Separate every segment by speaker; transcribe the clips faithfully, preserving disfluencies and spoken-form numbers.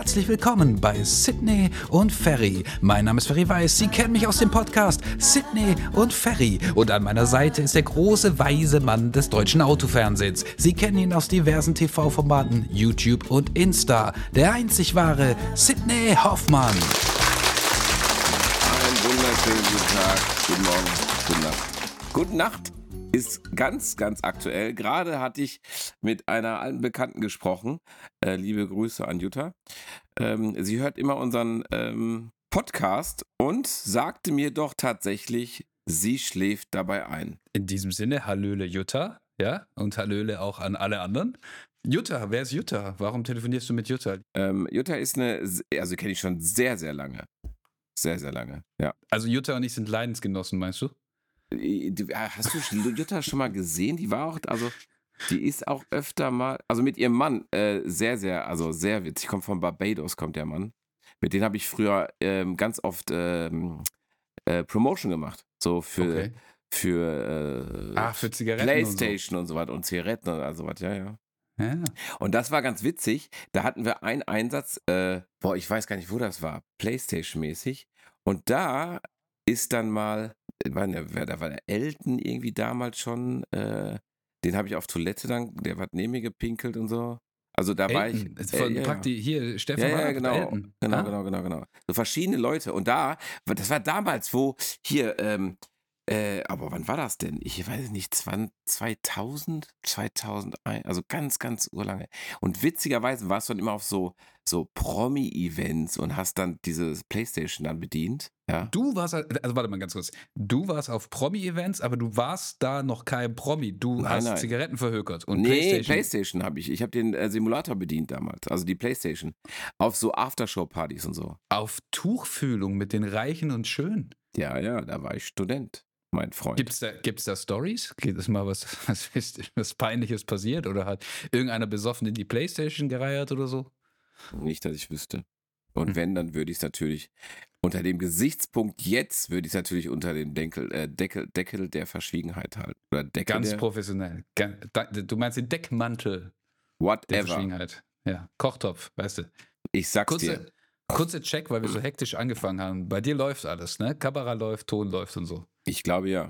Speaker 1: Herzlich willkommen bei Sydney und Ferry. Mein Name ist Ferry Weiß. Sie kennen mich aus dem Podcast Sydney und Ferry. Und an meiner Seite ist der große, weise Mann des deutschen Autofernsehens. Sie kennen ihn aus diversen T V-Formaten, YouTube und Insta. Der einzig wahre Sydney Hoffmann.
Speaker 2: Einen wunderschönen guten Tag, guten Morgen, gute Nacht. Gute Nacht ist ganz, ganz aktuell. Gerade hatte ich mit einer alten Bekannten gesprochen. Äh, liebe Grüße an Jutta. Ähm, sie hört immer unseren ähm, Podcast und sagte mir doch tatsächlich, sie schläft dabei ein.
Speaker 1: In diesem Sinne, Hallöle Jutta, ja, und Hallöle auch an alle anderen. Jutta, wer ist Jutta? Warum telefonierst du mit Jutta?
Speaker 2: Ähm, Jutta ist eine, also kenne ich schon sehr, sehr lange. Sehr, sehr lange, ja.
Speaker 1: Also Jutta und ich sind Leidensgenossen, meinst du?
Speaker 2: Hast du Jutta schon mal gesehen? Die war auch, also, die ist auch öfter mal, also mit ihrem Mann, äh, sehr, sehr, also sehr witzig. Kommt von Barbados, kommt der Mann. Mit dem habe ich früher ähm, ganz oft ähm, äh, Promotion gemacht. So für,
Speaker 1: Okay.
Speaker 2: für, äh,
Speaker 1: Ach, für Zigaretten
Speaker 2: Playstation und so, und so was und Zigaretten und all so was, ja, ja.
Speaker 1: Ja.
Speaker 2: Und das war ganz witzig. Da hatten wir einen Einsatz, äh, boah, ich weiß gar nicht, wo das war, Playstation-mäßig. Und da ist dann mal, war der, da war der Elton irgendwie damals schon, äh, den habe ich auf Toilette dann, der hat neben mir gepinkelt und so. Also da war ich.
Speaker 1: Elton,
Speaker 2: Äh,
Speaker 1: von
Speaker 2: ja,
Speaker 1: Prakti, hier, Stefan
Speaker 2: ja, ja,
Speaker 1: Raab,
Speaker 2: genau,
Speaker 1: Elton.
Speaker 2: genau,
Speaker 1: Ah.
Speaker 2: genau, genau, genau. So verschiedene Leute. Und da, das war damals, wo, hier, ähm, äh, aber wann war das denn? Ich weiß nicht, zweitausend, zweitausendeins, also ganz, ganz urlange. Und witzigerweise warst du dann immer auf so, so Promi-Events und hast dann diese Playstation dann bedient. Ja.
Speaker 1: Du warst, also warte mal ganz kurz, du warst auf Promi-Events, aber du warst da noch kein Promi. Du
Speaker 2: Nein,
Speaker 1: hast
Speaker 2: nein.
Speaker 1: Zigaretten verhökert und
Speaker 2: Nee,
Speaker 1: Playstation.
Speaker 2: Playstation habe ich. Ich habe den äh, Simulator bedient damals, also die Playstation. Auf so Aftershow-Partys und so.
Speaker 1: Auf Tuchfühlung mit den Reichen und Schönen.
Speaker 2: Ja, ja, da war ich Student, mein Freund.
Speaker 1: Gibt's da, gibt's da Stories? Geht es mal was, was, was Peinliches passiert? Oder hat irgendeiner besoffen in die Playstation gereiert oder so?
Speaker 2: Nicht, dass ich wüsste. Und
Speaker 1: Hm.
Speaker 2: wenn, dann würde ich es natürlich unter dem Gesichtspunkt jetzt, würde ich es natürlich unter dem Deckel, äh, Deckel, Deckel der Verschwiegenheit halten. Oder Deckel
Speaker 1: Ganz
Speaker 2: der
Speaker 1: professionell. Ga- da- Du meinst den Deckmantel der
Speaker 2: whatever.
Speaker 1: Verschwiegenheit. Ja, Kochtopf, weißt du.
Speaker 2: Ich sag's dir.
Speaker 1: Kurze, kurze Check, weil wir so hektisch angefangen haben. Bei dir läuft alles, ne? Kamera läuft, Ton läuft und so.
Speaker 2: Ich glaube ja.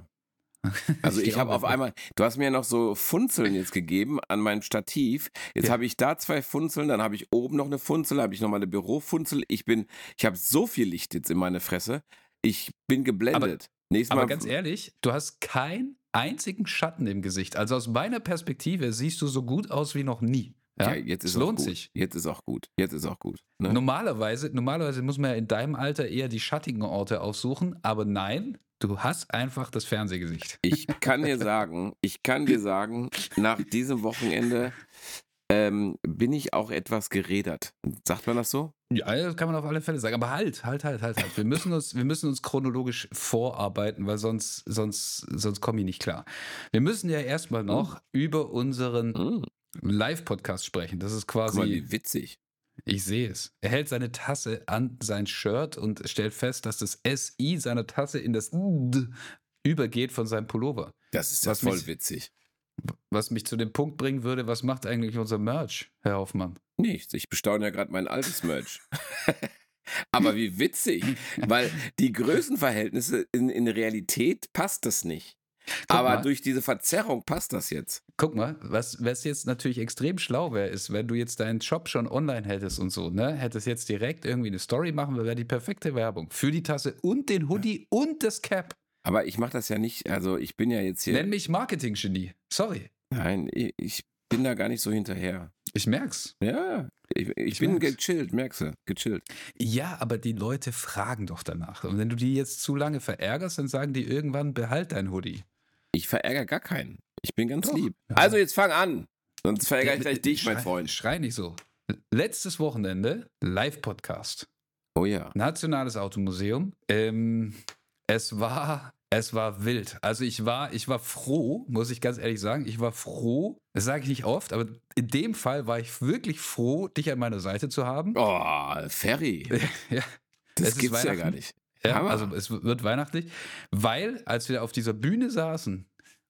Speaker 2: Also ich, habe auf einmal, du hast mir ja noch so Funzeln jetzt gegeben an mein Stativ. Jetzt
Speaker 1: Ja.
Speaker 2: habe ich da zwei Funzeln, dann habe ich oben noch eine Funzel, habe ich noch mal eine Bürofunzel. Ich bin, ich habe so viel Licht jetzt in meine Fresse. Ich bin geblendet. Nächstes
Speaker 1: Aber
Speaker 2: Mal,
Speaker 1: ganz ehrlich, du hast keinen einzigen Schatten im Gesicht. Also aus meiner Perspektive siehst du so gut aus wie noch nie. Ja,
Speaker 2: ja, jetzt ist
Speaker 1: es
Speaker 2: auch
Speaker 1: lohnt
Speaker 2: gut.
Speaker 1: sich.
Speaker 2: Jetzt ist auch gut. Jetzt ist auch gut. Ne?
Speaker 1: Normalerweise, normalerweise muss man ja in deinem Alter eher die schattigen Orte aufsuchen, aber nein, du hast einfach das Fernsehgesicht.
Speaker 2: Ich kann dir sagen, ich kann dir sagen, nach diesem Wochenende ähm, bin ich auch etwas gerädert. Sagt man das so?
Speaker 1: Ja, das kann man auf alle Fälle sagen. Aber halt, halt, halt, halt, halt. Wir müssen uns, wir müssen uns chronologisch vorarbeiten, weil sonst, sonst, sonst komme ich nicht klar. Wir müssen ja erstmal noch über unseren
Speaker 2: Mm.
Speaker 1: Live-Podcast sprechen. Das ist
Speaker 2: Guck mal,
Speaker 1: quasi,
Speaker 2: wie witzig.
Speaker 1: ich sehe es. Er hält seine Tasse an sein Shirt und stellt fest, dass das S I seiner Tasse in das D übergeht von seinem Pullover.
Speaker 2: Das ist ja
Speaker 1: Was
Speaker 2: voll
Speaker 1: mich-
Speaker 2: witzig.
Speaker 1: Was mich zu dem Punkt bringen würde, was macht eigentlich unser Merch, Herr Hoffmann?
Speaker 2: Nichts. Ich bestaune ja gerade mein altes Merch. Aber wie witzig, weil die Größenverhältnisse in, in Realität passt das nicht.
Speaker 1: Guck
Speaker 2: Aber
Speaker 1: mal.
Speaker 2: durch diese Verzerrung passt das jetzt.
Speaker 1: Guck mal, was, was jetzt natürlich extrem schlau wäre, ist, wenn du jetzt deinen Shop schon online hättest und so, ne? Hättest jetzt direkt irgendwie eine Story machen, wäre die perfekte Werbung. Für die Tasse und den Hoodie und das Cap.
Speaker 2: Aber ich mache das ja nicht, also ich bin ja jetzt hier.
Speaker 1: Nenn mich Marketing-Genie. Sorry.
Speaker 2: Nein, ich, ich bin da gar nicht so hinterher.
Speaker 1: Ich merk's.
Speaker 2: Ja, ich, ich,
Speaker 1: Ich
Speaker 2: bin
Speaker 1: merk's.
Speaker 2: gechillt, merkst du, gechillt.
Speaker 1: Ja, aber die Leute fragen doch danach. Und wenn du die jetzt zu lange verärgerst, dann sagen die irgendwann, behalt dein Hoodie.
Speaker 2: Ich verärgere gar keinen. Ich bin ganz
Speaker 1: Doch.
Speaker 2: lieb.
Speaker 1: Ja.
Speaker 2: Also jetzt fang an, sonst verärgere ich gleich dich, mein
Speaker 1: Schrei-
Speaker 2: Freund.
Speaker 1: Schrei nicht so. Letztes Wochenende, Live-Podcast.
Speaker 2: Oh ja.
Speaker 1: Nationales Automuseum. Ähm, es war, es war wild. Also ich war, ich war froh, muss ich ganz ehrlich sagen. Ich war froh, das sage ich nicht oft, aber in dem Fall war ich wirklich froh, dich an meiner Seite zu haben.
Speaker 2: Oh, Ferry.
Speaker 1: Ja,
Speaker 2: Das
Speaker 1: es ist
Speaker 2: gibt's ja
Speaker 1: Weihnachten.
Speaker 2: gar nicht.
Speaker 1: ja,
Speaker 2: Hammer.
Speaker 1: also es wird weihnachtlich, weil als wir auf dieser Bühne saßen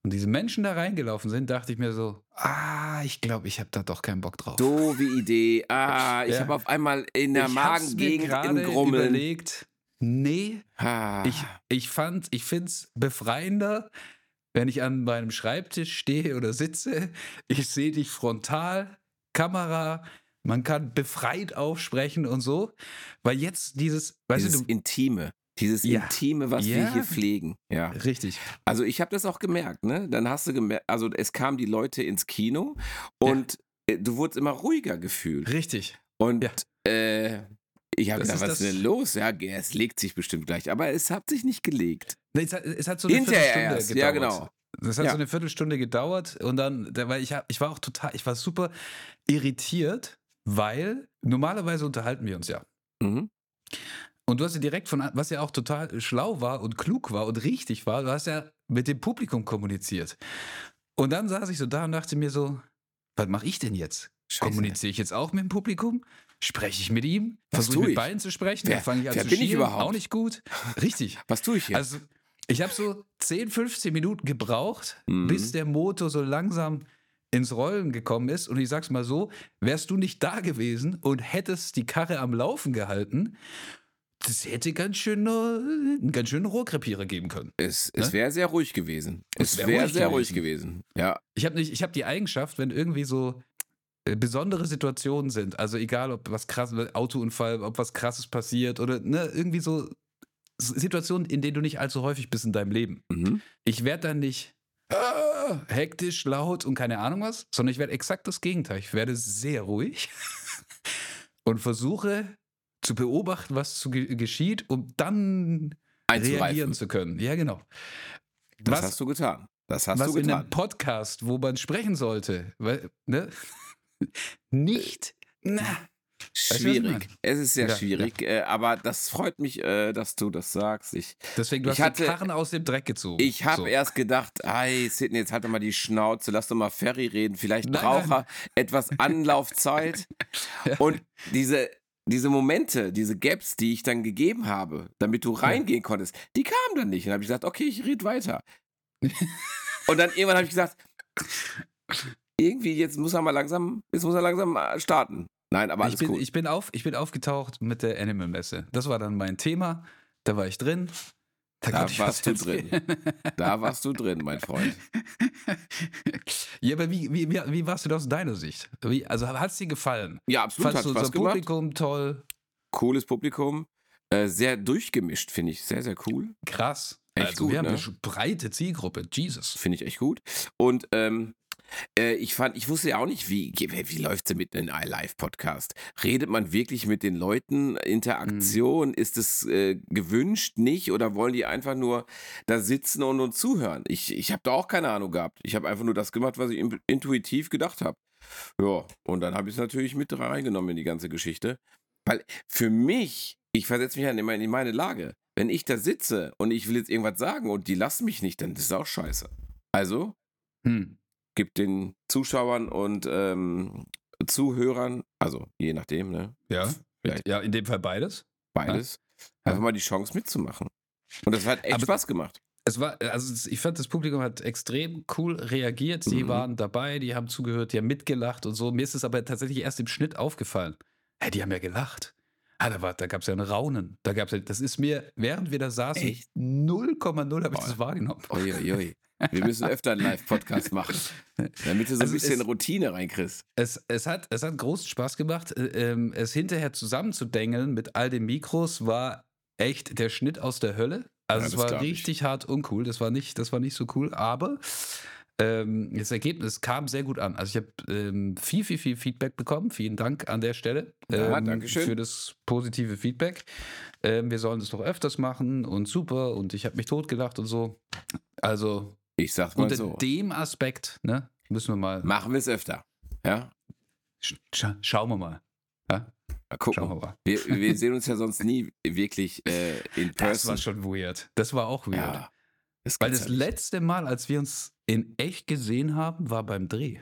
Speaker 1: und diese Menschen da reingelaufen sind, dachte ich mir so, ah, ich glaube, ich habe da doch keinen Bock drauf.
Speaker 2: Doofe Idee. Ah, ich
Speaker 1: Ja.
Speaker 2: habe auf einmal in der
Speaker 1: Ich hab's mir
Speaker 2: Magengegend
Speaker 1: gerade
Speaker 2: in Grummeln.
Speaker 1: überlegt, nee,
Speaker 2: Ah.
Speaker 1: ich, ich fand, ich find's befreiender, wenn ich an meinem Schreibtisch stehe oder sitze, ich sehe dich frontal, Kamera, man kann befreit aufsprechen und so, weil jetzt dieses, weißt
Speaker 2: Dieses
Speaker 1: du, du,
Speaker 2: Intime. Dieses
Speaker 1: Ja.
Speaker 2: Intime, was wir
Speaker 1: Ja.
Speaker 2: hier pflegen. Ja.
Speaker 1: richtig,
Speaker 2: Also ich habe das auch gemerkt, ne? Dann hast du gemerkt, also es kamen die Leute ins Kino und äh, du wurdest immer ruhiger gefühlt.
Speaker 1: richtig.
Speaker 2: Und
Speaker 1: Ja.
Speaker 2: äh, ich habe
Speaker 1: Das
Speaker 2: gedacht,
Speaker 1: ist
Speaker 2: was
Speaker 1: das-
Speaker 2: ist denn los? Ja, es legt sich bestimmt gleich. Aber es hat sich nicht gelegt.
Speaker 1: Nee, Es hat, es hat so eine
Speaker 2: Hinterher
Speaker 1: Viertelstunde
Speaker 2: erst,
Speaker 1: gedauert.
Speaker 2: ja genau.
Speaker 1: Das hat
Speaker 2: Ja.
Speaker 1: so eine Viertelstunde gedauert und dann, da war ich, hab- ich war auch total, ich war super irritiert, weil normalerweise unterhalten wir uns ja.
Speaker 2: Mhm.
Speaker 1: Und du hast ja direkt von, was ja auch total schlau war und klug war und richtig war, du hast ja mit dem Publikum kommuniziert. Und dann saß ich so da und dachte mir so, was mache ich denn jetzt?
Speaker 2: Scheiße.
Speaker 1: Kommuniziere ich jetzt auch mit dem Publikum? Spreche ich mit ihm?
Speaker 2: Was
Speaker 1: Versuche
Speaker 2: tue
Speaker 1: ich mit
Speaker 2: ich?
Speaker 1: beiden zu sprechen?
Speaker 2: Wer-
Speaker 1: Dann fange ich an
Speaker 2: wer
Speaker 1: zu
Speaker 2: bin ich
Speaker 1: schielen.
Speaker 2: überhaupt?
Speaker 1: Auch nicht gut. Richtig.
Speaker 2: Was tue ich hier?
Speaker 1: Also, ich habe so zehn, fünfzehn Minuten gebraucht,
Speaker 2: Mhm.
Speaker 1: bis der Motor so langsam ins Rollen gekommen ist. Und ich sag's mal so, wärst du nicht da gewesen und hättest die Karre am Laufen gehalten, das hätte ganz schön, äh, einen ganz schönen Rohrkrepierer geben können.
Speaker 2: es es
Speaker 1: ne?
Speaker 2: wäre sehr ruhig gewesen.
Speaker 1: Es
Speaker 2: Es
Speaker 1: wär
Speaker 2: wäre
Speaker 1: ruhig
Speaker 2: sehr
Speaker 1: gewesen.
Speaker 2: ruhig gewesen. Ja.
Speaker 1: Ich habe ich hab die Eigenschaft, wenn irgendwie so äh, besondere Situationen sind, also egal ob was krasses, Autounfall, ob was krasses passiert oder ne, irgendwie so Situationen, in denen du nicht allzu häufig bist in deinem Leben.
Speaker 2: Mhm.
Speaker 1: Ich werde dann nicht ah, hektisch, laut und keine Ahnung was, sondern ich werde exakt das Gegenteil. Ich werde sehr ruhig und versuche zu beobachten, was zu ge geschieht, um dann reagieren
Speaker 2: Einzureifen.
Speaker 1: zu können. Ja, genau.
Speaker 2: Das
Speaker 1: was
Speaker 2: hast du getan. Das hast
Speaker 1: was
Speaker 2: du
Speaker 1: in
Speaker 2: getan.
Speaker 1: einem Podcast, wo man sprechen sollte, weil, ne? nicht, na, du, was ich
Speaker 2: Schwierig.
Speaker 1: meine?
Speaker 2: Es ist sehr
Speaker 1: Ja,
Speaker 2: schwierig. Äh, aber das freut mich, äh, dass du das sagst. Ich,
Speaker 1: deswegen, du
Speaker 2: Ich
Speaker 1: hast den
Speaker 2: hatte-
Speaker 1: Karren aus dem Dreck gezogen.
Speaker 2: ich habe
Speaker 1: So.
Speaker 2: erst gedacht, hey Sidney, jetzt halt doch mal die Schnauze, lass doch mal Ferry reden. Vielleicht
Speaker 1: Nein,
Speaker 2: braucht
Speaker 1: nein.
Speaker 2: er etwas Anlaufzeit.
Speaker 1: Ja.
Speaker 2: Und diese, diese Momente, diese Gaps, die ich dann gegeben habe, damit du reingehen konntest, die kamen dann nicht. Und dann habe ich gesagt, okay, ich rede weiter. Und dann irgendwann habe ich gesagt, irgendwie jetzt muss er mal langsam, jetzt muss er langsam äh, starten. Nein, aber alles
Speaker 1: ich, bin,
Speaker 2: cool.
Speaker 1: ich, bin auf, ich bin aufgetaucht mit der Animal Messe. Das war dann mein Thema. Da war ich drin.
Speaker 2: Da
Speaker 1: konnte ich
Speaker 2: warst
Speaker 1: was
Speaker 2: du drin.
Speaker 1: erzählen.
Speaker 2: Da warst du drin, mein Freund.
Speaker 1: Ja, aber wie, wie, wie, wie warst du das aus deiner Sicht? Wie, also hat es dir gefallen?
Speaker 2: Ja, absolut,
Speaker 1: Fandst
Speaker 2: hat
Speaker 1: du
Speaker 2: Spaß
Speaker 1: unser
Speaker 2: gemacht.
Speaker 1: Publikum toll?
Speaker 2: Cooles Publikum. Äh, sehr durchgemischt, finde ich. Sehr, sehr cool.
Speaker 1: Krass.
Speaker 2: Echt
Speaker 1: also
Speaker 2: gut,
Speaker 1: wir haben
Speaker 2: ne?
Speaker 1: eine sch- breite Zielgruppe. Jesus.
Speaker 2: Finde ich echt gut. Und ähm, äh, ich fand, ich wusste ja auch nicht, wie, wie, wie läuft es mit einem iLive-Podcast? Redet man wirklich mit den Leuten? Interaktion? Ist es äh, gewünscht, nicht? Oder wollen die einfach nur da sitzen und uns zuhören? Ich, ich habe da auch keine Ahnung gehabt. Ich habe einfach nur das gemacht, was ich in- intuitiv gedacht habe. Ja, und dann habe ich es natürlich mit reingenommen in die ganze Geschichte. Weil für mich, ich versetze mich ja immer in meine Lage. Wenn ich da sitze und ich will jetzt irgendwas sagen und die lassen mich nicht, dann ist das auch scheiße. Also
Speaker 1: Hm.
Speaker 2: gibt den Zuschauern und ähm, Zuhörern, also je nachdem, ne,
Speaker 1: Ja.
Speaker 2: Vielleicht.
Speaker 1: Ja, in dem Fall beides.
Speaker 2: beides,
Speaker 1: Ja.
Speaker 2: einfach mal die Chance mitzumachen. Und das hat echt
Speaker 1: Aber-
Speaker 2: Spaß gemacht.
Speaker 1: Es war, also ich fand, das Publikum hat extrem cool reagiert. Die
Speaker 2: Mhm.
Speaker 1: waren dabei, die haben zugehört, die haben mitgelacht und so. Mir ist es aber tatsächlich erst im Schnitt aufgefallen. Hey, die haben ja gelacht. Ah, da, war, da gab es ja ein Raunen. Da gab's ja, das ist mir, während wir da saßen,
Speaker 2: Echt?
Speaker 1: null Komma null habe ich
Speaker 2: Boah.
Speaker 1: das wahrgenommen.
Speaker 2: Uiuiui. Wir müssen öfter einen Live-Podcast machen, damit du so ein
Speaker 1: Also
Speaker 2: bisschen
Speaker 1: es-
Speaker 2: Routine reinkriegst.
Speaker 1: Es, es, hat, es hat großen Spaß gemacht. Äh, Ähm, es hinterher zusammenzudengeln mit all den Mikros war echt der Schnitt aus der Hölle. Also
Speaker 2: Ja,
Speaker 1: es
Speaker 2: das
Speaker 1: war
Speaker 2: glaub ich.
Speaker 1: richtig hart uncool. Das war nicht, das war nicht so cool. Aber ähm, das Ergebnis kam sehr gut an. Also ich habe ähm, viel, viel, viel Feedback bekommen. Vielen Dank an der Stelle
Speaker 2: Ja,
Speaker 1: ähm,
Speaker 2: Dankeschön.
Speaker 1: für das positive Feedback. Ähm, wir sollen das doch öfters machen und super. Und ich habe mich totgelacht und so. Also
Speaker 2: Ich sag's mal
Speaker 1: unter
Speaker 2: so.
Speaker 1: dem Aspekt, ne, müssen wir mal.
Speaker 2: Machen wir es öfter. Ja?
Speaker 1: Sch scha schauen wir mal. Ja?
Speaker 2: Mal gucken.
Speaker 1: Schauen wir mal.
Speaker 2: Wir, wir sehen uns ja sonst nie wirklich äh, in person.
Speaker 1: Das war schon weird. Das war auch weird.
Speaker 2: Ja, das
Speaker 1: Weil
Speaker 2: gibt's
Speaker 1: das
Speaker 2: ja nicht.
Speaker 1: letzte Mal, als wir uns in echt gesehen haben, war beim Dreh.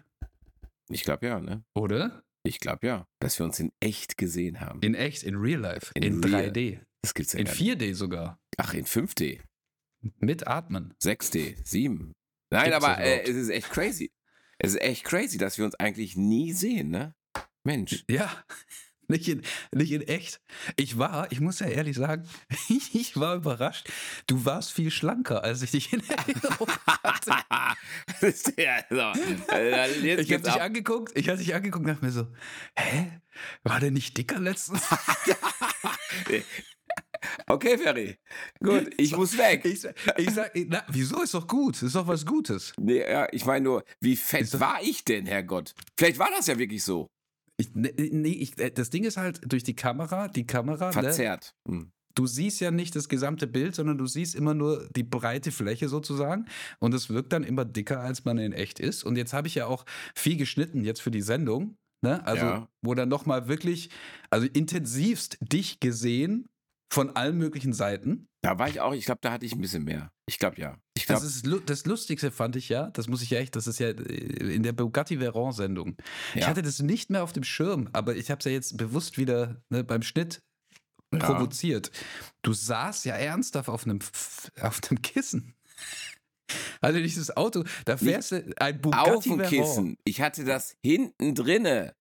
Speaker 2: Ich glaube ja, ne?
Speaker 1: Oder?
Speaker 2: Ich glaube ja, dass wir uns in echt gesehen haben.
Speaker 1: In echt, in real life.
Speaker 2: In
Speaker 1: In,
Speaker 2: real.
Speaker 1: drei D.
Speaker 2: Das gibt's ja
Speaker 1: In
Speaker 2: gar nicht.
Speaker 1: vier D sogar.
Speaker 2: Ach, in fünf D,
Speaker 1: Mit Atmen.
Speaker 2: sechs D, sieben. Nein,
Speaker 1: Gibt's
Speaker 2: aber
Speaker 1: das
Speaker 2: äh,
Speaker 1: überhaupt?
Speaker 2: es ist echt crazy. Es ist echt crazy, dass wir uns eigentlich nie sehen, ne? Mensch.
Speaker 1: Ja, nicht in, nicht in echt. Ich war, ich muss ja ehrlich sagen, ich war überrascht. Du warst viel schlanker, als ich dich in Erinnerung hatte.
Speaker 2: Das ist ja so. Also, jetzt
Speaker 1: Ich habe
Speaker 2: geht's
Speaker 1: dich
Speaker 2: ab.
Speaker 1: angeguckt, ich habe dich angeguckt und dachte mir so, hä? War der nicht dicker letztens?
Speaker 2: Okay, Ferry. Gut, ich muss weg.
Speaker 1: Ich, sa- ich sag, na, wieso ist doch gut? Ist doch was Gutes.
Speaker 2: Nee, ja, ich meine nur, wie fett
Speaker 1: Ist doch-
Speaker 2: war ich denn, Herrgott? Vielleicht war das ja wirklich so.
Speaker 1: Ich, nee, nee, ich, äh, das Ding ist halt durch die Kamera, die Kamera, ne,
Speaker 2: Verzerrt. Hm.
Speaker 1: du siehst ja nicht das gesamte Bild, sondern du siehst immer nur die breite Fläche sozusagen und es wirkt dann immer dicker, als man in echt ist. Und jetzt habe ich ja auch viel geschnitten jetzt für die Sendung, ne? Also
Speaker 2: Ja.
Speaker 1: wo dann nochmal wirklich, also intensivst dich gesehen von allen möglichen Seiten.
Speaker 2: Da war ich auch, ich glaube, da hatte ich ein bisschen mehr. Ich glaube ja. Ich glaube,
Speaker 1: Das, ist, lu- das Lustigste fand ich ja, das muss ich ja echt, das ist ja äh, in der Bugatti Veyron-Sendung. Ich
Speaker 2: Ja.
Speaker 1: hatte das nicht mehr auf dem Schirm, aber ich habe es ja jetzt bewusst wieder ne, beim Schnitt
Speaker 2: Ja.
Speaker 1: provoziert. Du saßt ja ernsthaft auf einem, F- auf einem Kissen. Also dieses Auto, da fährst du ein
Speaker 2: auf
Speaker 1: Bugatti
Speaker 2: dem
Speaker 1: Veyron.
Speaker 2: Kissen. Ich hatte das hinten drinne.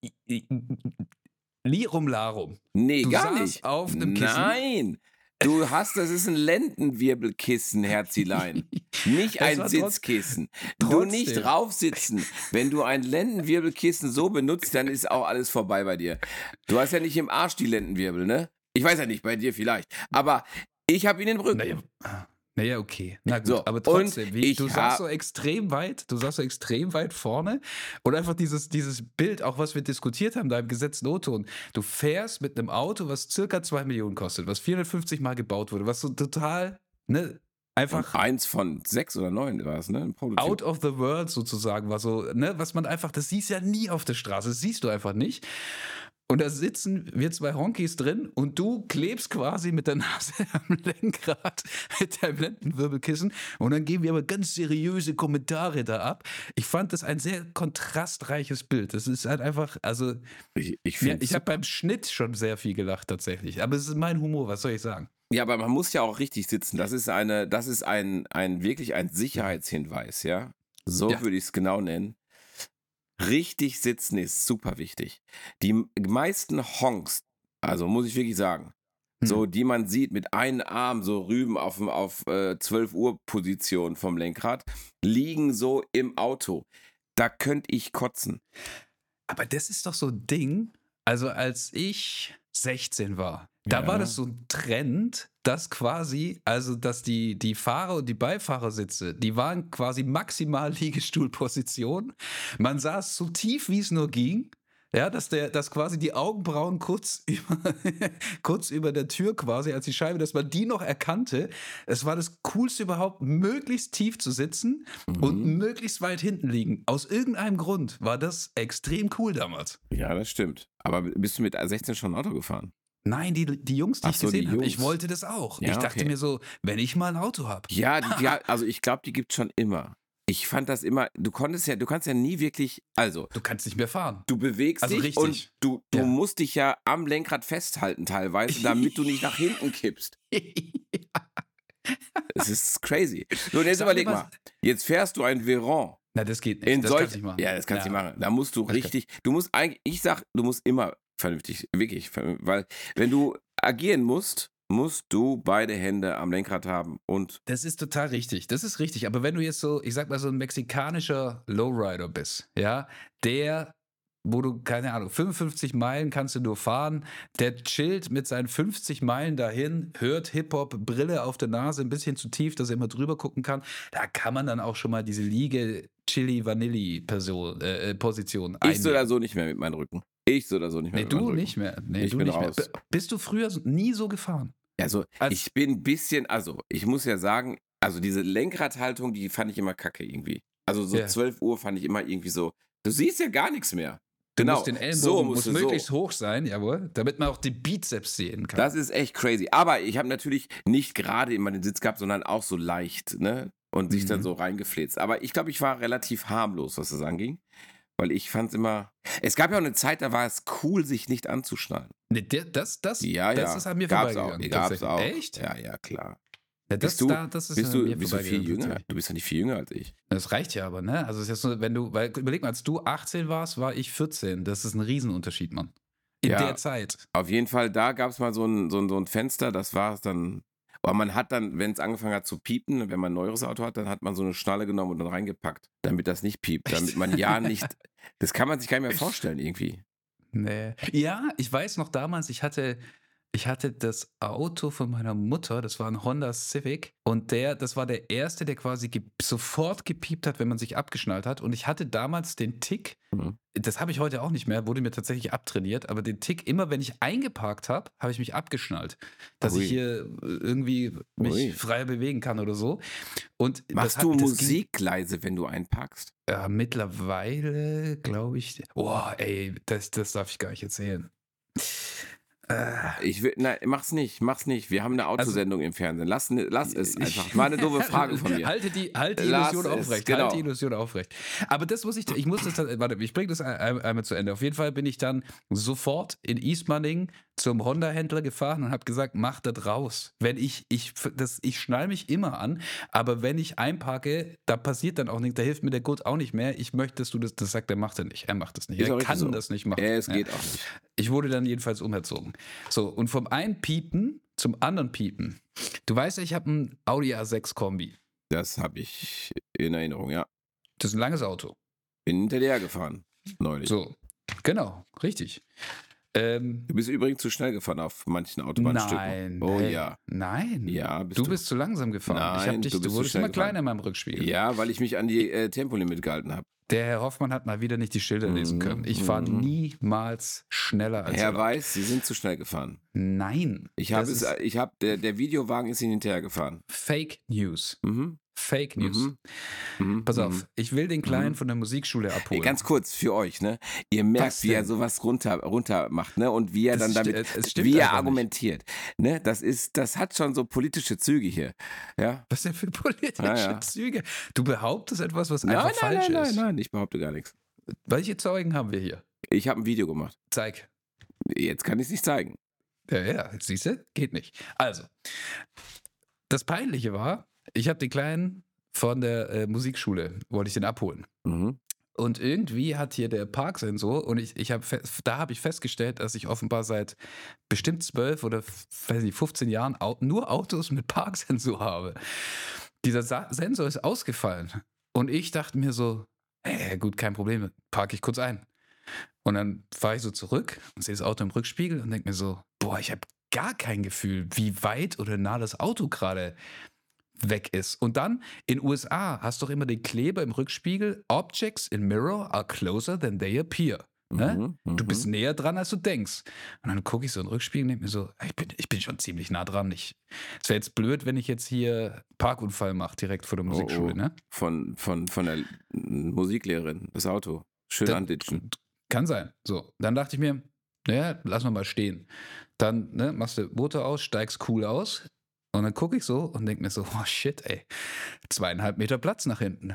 Speaker 1: Lirum Larum.
Speaker 2: Nee,
Speaker 1: Du
Speaker 2: gar
Speaker 1: saßt
Speaker 2: nicht.
Speaker 1: auf dem Kissen?
Speaker 2: Nein. Du hast, das ist ein Lendenwirbelkissen, Herzilein. Nicht
Speaker 1: Das
Speaker 2: ein
Speaker 1: war trotz-
Speaker 2: Sitzkissen. Du
Speaker 1: trotzdem.
Speaker 2: nicht draufsitzen. Wenn du ein Lendenwirbelkissen so benutzt, dann ist auch alles vorbei bei dir. Du hast ja nicht im Arsch die Lendenwirbel, ne? Ich weiß ja nicht, bei dir vielleicht. Aber ich habe ihn im Rücken.
Speaker 1: Naja, naja, okay. Na gut,
Speaker 2: So,
Speaker 1: aber trotzdem,
Speaker 2: und
Speaker 1: wie,
Speaker 2: ich
Speaker 1: du
Speaker 2: hab-
Speaker 1: saßt so extrem weit, du saßt so extrem weit vorne und einfach dieses, dieses Bild, auch was wir diskutiert haben, da im gesetzten O-Ton, du fährst mit einem Auto, was circa zwei Millionen kostet, was vierhundertfünfzig Mal gebaut wurde, was so total, ne, einfach
Speaker 2: Und eins von sechs oder neun war es, ne? Ein Prototyp.
Speaker 1: out of the world sozusagen war so, ne, was man einfach, das siehst du ja nie auf der Straße, das siehst du einfach nicht. Und da sitzen wir zwei Honkys drin und du klebst quasi mit der Nase am Lenkrad mit deinem Lendenwirbelkissen und dann geben wir aber ganz seriöse Kommentare da ab. Ich fand das ein sehr kontrastreiches Bild. Das ist halt einfach, also
Speaker 2: Ich, ich
Speaker 1: ja,
Speaker 2: finde
Speaker 1: ich habe beim Schnitt schon sehr viel gelacht tatsächlich. Aber es ist mein Humor, was soll ich sagen?
Speaker 2: Ja, aber man muss ja auch richtig sitzen. Das ist eine, das ist ein, ein wirklich ein Sicherheitshinweis, ja. So
Speaker 1: Ja.
Speaker 2: würde ich es genau nennen. Richtig sitzen ist super wichtig. Die m- meisten Honks, also muss ich wirklich sagen,
Speaker 1: Hm.
Speaker 2: so die man sieht mit einem Arm so rüben auf, dem- auf äh, zwölf Uhr Position vom Lenkrad, liegen so im Auto. Da könnte ich kotzen.
Speaker 1: Aber das ist doch so ein Ding. Also als ich sechzehn war, da
Speaker 2: Ja.
Speaker 1: war das so ein Trend, dass quasi, also dass die, die Fahrer und die Beifahrersitze, die waren quasi maximal Liegestuhlposition. Man saß so tief, wie es nur ging. Ja, dass der, dass quasi die Augenbrauen kurz über, kurz über der Tür quasi als die Scheibe, dass man die noch erkannte. Es war das Coolste überhaupt, möglichst tief zu sitzen und
Speaker 2: Mhm.
Speaker 1: möglichst weit hinten liegen. Aus irgendeinem Grund war das extrem cool damals.
Speaker 2: Ja, das stimmt. Aber bist du mit sechzehn schon Auto gefahren?
Speaker 1: Nein, die, die Jungs, die
Speaker 2: Ach
Speaker 1: ich
Speaker 2: so, die
Speaker 1: gesehen habe, ich
Speaker 2: Jungs.
Speaker 1: wollte das auch.
Speaker 2: Ja,
Speaker 1: ich dachte
Speaker 2: okay.
Speaker 1: mir so, wenn ich mal ein Auto habe.
Speaker 2: Ja, die, die, also ich glaube, die gibt es schon immer. Ich fand das immer, du konntest ja, du kannst ja nie wirklich, also
Speaker 1: Du kannst nicht mehr fahren.
Speaker 2: du bewegst
Speaker 1: Also
Speaker 2: dich
Speaker 1: richtig.
Speaker 2: und du, du
Speaker 1: Ja.
Speaker 2: musst dich ja am Lenkrad festhalten teilweise, damit du nicht nach hinten kippst. Es ist crazy. So, und jetzt
Speaker 1: Sag mir
Speaker 2: überleg
Speaker 1: was-
Speaker 2: mal, jetzt fährst du ein Veyron.
Speaker 1: Na, das geht nicht.
Speaker 2: In
Speaker 1: das
Speaker 2: solch,
Speaker 1: kannst du nicht machen.
Speaker 2: Ja, das kannst du
Speaker 1: Ja.
Speaker 2: nicht machen. Da musst du
Speaker 1: Das kann-
Speaker 2: richtig, du musst eigentlich, ich sag, du musst immer vernünftig, wirklich, weil wenn du agieren musst, musst du beide Hände am Lenkrad haben und
Speaker 1: Das ist total richtig. Das ist richtig. Aber wenn du jetzt so, ich sag mal, so ein mexikanischer Lowrider bist, ja, der, wo du, keine Ahnung, fünfundfünfzig Meilen kannst du nur fahren, der chillt mit seinen fünfzig Meilen dahin, hört Hip-Hop, Brille auf der Nase, ein bisschen zu tief, dass er immer drüber gucken kann. Da kann man dann auch schon mal diese Liege Chili Vanilli Person, äh, äh, Position
Speaker 2: ich so
Speaker 1: einnehmen.
Speaker 2: oder so nicht mehr mit meinem Rücken. Ich so oder so nicht mehr
Speaker 1: Nee,
Speaker 2: mit meinem
Speaker 1: du
Speaker 2: Rücken.
Speaker 1: nicht mehr. Nee,
Speaker 2: Ich
Speaker 1: du
Speaker 2: bin
Speaker 1: nicht
Speaker 2: raus.
Speaker 1: mehr. B- Bist du früher so- nie so gefahren?
Speaker 2: Also,
Speaker 1: Als-
Speaker 2: ich bin ein bisschen, also, ich muss ja sagen, also diese Lenkradhaltung, die fand ich immer kacke irgendwie. Also so
Speaker 1: Ja.
Speaker 2: zwölf Uhr fand ich immer irgendwie so, du siehst ja gar nichts mehr.
Speaker 1: Du
Speaker 2: Genau,
Speaker 1: musst den Ellenbogen
Speaker 2: so
Speaker 1: muss
Speaker 2: musst du
Speaker 1: möglichst
Speaker 2: so.
Speaker 1: hoch sein, jawohl, damit man auch die Bizeps sehen kann.
Speaker 2: Das ist echt crazy. Aber ich habe natürlich nicht gerade immer den Sitz gehabt, sondern auch so leicht, ne? Und sich dann
Speaker 1: Mhm.
Speaker 2: so reingefläzt. Aber ich glaube, ich war relativ harmlos, was das anging. Weil ich fand es immer. Es gab ja auch eine Zeit, da war es cool, sich nicht anzuschnallen.
Speaker 1: Nee, der, das, das,
Speaker 2: Ja,
Speaker 1: das
Speaker 2: ja.
Speaker 1: ist an mir
Speaker 2: Gab's auch.
Speaker 1: vorbeigegangen.
Speaker 2: Gab's
Speaker 1: tatsächlich.
Speaker 2: auch.
Speaker 1: Echt?
Speaker 2: Ja, ja, klar.
Speaker 1: Ja, das,
Speaker 2: Bist du,
Speaker 1: da, das ist
Speaker 2: bist
Speaker 1: an
Speaker 2: du,
Speaker 1: mir
Speaker 2: bist du viel
Speaker 1: vorbeigegangen,
Speaker 2: jünger?
Speaker 1: tatsächlich.
Speaker 2: Du bist ja nicht viel jünger als ich.
Speaker 1: Das reicht ja aber, ne? Also es ist jetzt nur, wenn du, weil überleg mal, als du achtzehn warst, war ich vierzehn. Das ist ein Riesenunterschied, Mann. In
Speaker 2: Ja.
Speaker 1: der Zeit.
Speaker 2: Auf jeden Fall, da gab es mal so ein, so, ein, so ein Fenster, das war es dann. Aber man hat dann, wenn es angefangen hat zu piepen, wenn man ein neueres Auto hat, dann hat man so eine Schnalle genommen und dann reingepackt, damit das nicht piept, damit man ja nicht, das kann man sich gar nicht mehr vorstellen irgendwie.
Speaker 1: Nee. Ja, ich weiß noch damals, ich hatte, ich hatte das Auto von meiner Mutter, das war ein Honda Civic und der, das war der erste, der quasi ge sofort gepiept hat, wenn man sich abgeschnallt hat und ich hatte damals den Tick,
Speaker 2: Mhm.
Speaker 1: das habe ich heute auch nicht mehr, wurde mir tatsächlich abtrainiert, aber den Tick, immer wenn ich eingeparkt habe, habe ich mich abgeschnallt, dass
Speaker 2: Ui.
Speaker 1: ich hier irgendwie mich
Speaker 2: Ui.
Speaker 1: frei bewegen kann oder so. Und das
Speaker 2: Machst
Speaker 1: hat,
Speaker 2: du
Speaker 1: das ging,
Speaker 2: Musik leise, wenn du einpackst?
Speaker 1: äh, mittlerweile, glaube ich, oh, ey, das, das darf ich gar nicht erzählen. Äh,
Speaker 2: Ich will, nein, mach's nicht, mach's nicht. Wir haben eine
Speaker 1: also,
Speaker 2: Autosendung im Fernsehen. Lass, ne- lass es einfach. War eine doofe Frage von mir.
Speaker 1: Halte die, halt die
Speaker 2: Lass
Speaker 1: Illusion
Speaker 2: es,
Speaker 1: aufrecht.
Speaker 2: genau.
Speaker 1: Halt die Illusion aufrecht. Aber das muss ich, ich muss das, dann- warte, ich bringe das ein- einmal zu Ende. Auf jeden Fall bin ich dann sofort in Ismaning zum Honda-Händler gefahren und habe gesagt, mach das raus. Wenn ich, ich, das, ich schnall mich immer an, aber wenn ich einparke, da passiert dann auch nichts, da hilft mir der Gurt auch nicht mehr. Ich möchte, dass du das, das sagt er, macht er nicht. Er macht das nicht.
Speaker 2: Ist
Speaker 1: Er
Speaker 2: auch richtig
Speaker 1: kann
Speaker 2: so.
Speaker 1: das nicht machen.
Speaker 2: Ja, es
Speaker 1: Ja.
Speaker 2: geht auch nicht.
Speaker 1: Ich wurde dann jedenfalls umerzogen. So, und vom einen Piepen zum anderen Piepen. Du weißt ja, ich habe ein Audi A sechs Kombi.
Speaker 2: Das habe ich in Erinnerung, ja.
Speaker 1: Das ist ein langes Auto.
Speaker 2: Bin hinter dir hergefahren, neulich.
Speaker 1: So, genau, richtig. Ähm,
Speaker 2: Du bist übrigens zu schnell gefahren auf manchen Autobahnstücken.
Speaker 1: nein.
Speaker 2: Oh
Speaker 1: hey,
Speaker 2: ja.
Speaker 1: Nein.
Speaker 2: Ja, bist
Speaker 1: du
Speaker 2: du.
Speaker 1: bist zu langsam gefahren. ich hab
Speaker 2: Nein,
Speaker 1: dich,
Speaker 2: du
Speaker 1: du,
Speaker 2: bist zu
Speaker 1: wurdest
Speaker 2: schnell
Speaker 1: immer
Speaker 2: gefahren.
Speaker 1: kleiner in meinem Rückspiegel.
Speaker 2: Ja, weil ich mich an die äh, Tempolimit gehalten habe.
Speaker 1: Der Herr Hoffmann hat mal wieder nicht die Schilder lesen
Speaker 2: Mhm,
Speaker 1: können. Ich fahre
Speaker 2: mhm.
Speaker 1: niemals schneller als
Speaker 2: Herr
Speaker 1: erlaubt.
Speaker 2: Weiß, Sie sind zu schnell gefahren.
Speaker 1: Nein.
Speaker 2: Ich habe
Speaker 1: das
Speaker 2: es,
Speaker 1: ist
Speaker 2: ich habe, der, der Videowagen ist Ihnen hinterher gefahren.
Speaker 1: Fake News.
Speaker 2: Mhm.
Speaker 1: Fake News.
Speaker 2: Mhm. Mhm.
Speaker 1: Pass
Speaker 2: mhm.
Speaker 1: auf, ich will den Kleinen
Speaker 2: Mhm.
Speaker 1: von der Musikschule
Speaker 2: Ey,
Speaker 1: abholen.
Speaker 2: ganz kurz für euch, ne? Ihr merkt,
Speaker 1: Was
Speaker 2: wie er
Speaker 1: denn?
Speaker 2: sowas runter, runter macht, ne? Und wie er
Speaker 1: Das
Speaker 2: dann
Speaker 1: sti-
Speaker 2: damit,
Speaker 1: es- es stimmt
Speaker 2: wie er
Speaker 1: einfach nicht.
Speaker 2: argumentiert, ne? Das ist, das hat schon so politische Züge hier, ja?
Speaker 1: Was denn für politische
Speaker 2: Ja, ja.
Speaker 1: Züge? Du behauptest etwas, was
Speaker 2: Nein,
Speaker 1: einfach
Speaker 2: nein,
Speaker 1: falsch
Speaker 2: nein,
Speaker 1: ist.
Speaker 2: nein, nein, ich behaupte gar nichts.
Speaker 1: Welche Zeugen haben wir hier?
Speaker 2: Ich habe ein Video gemacht.
Speaker 1: Zeig.
Speaker 2: Jetzt kann ich es nicht zeigen.
Speaker 1: Ja, ja, siehst du? Geht nicht. Also, das Peinliche war, ich habe den Kleinen von der äh, Musikschule, wollte ich den abholen.
Speaker 2: Mhm.
Speaker 1: Und irgendwie hat hier der Parksensor, und ich, ich hab fe- da habe ich festgestellt, dass ich offenbar seit bestimmt zwölf oder f- weiß nicht, fünfzehn Jahren au nur Autos mit Parksensor habe. Dieser Sa Sensor ist ausgefallen. Und ich dachte mir so, hey, gut, kein Problem, parke ich kurz ein. Und dann fahre ich so zurück und sehe das Auto im Rückspiegel und denke mir so, boah, ich habe gar kein Gefühl, wie weit oder nah das Auto gerade weg ist. Und dann in U S A hast du doch immer den Kleber im Rückspiegel, Objects in mirror are closer than they appear. Ne?
Speaker 2: Mhm.
Speaker 1: Du
Speaker 2: Mhm.
Speaker 1: bist näher dran, als du denkst. Und dann gucke ich so in den Rückspiegel und denke mir so, ich bin, ich bin schon ziemlich nah dran. Ich, es wäre jetzt blöd, wenn ich jetzt hier Parkunfall mache, direkt vor der Musikschule.
Speaker 2: Oh, oh.
Speaker 1: Ne?
Speaker 2: Von, von, von der Musiklehrerin, das Auto. Schön
Speaker 1: Da-
Speaker 2: anditschen.
Speaker 1: Kann sein. So, dann dachte ich mir, naja, lass mal mal stehen. Dann ne, machst du Motor aus, steigst cool aus. Und dann gucke ich so und denke mir so, oh shit, ey, zweieinhalb Meter Platz nach hinten.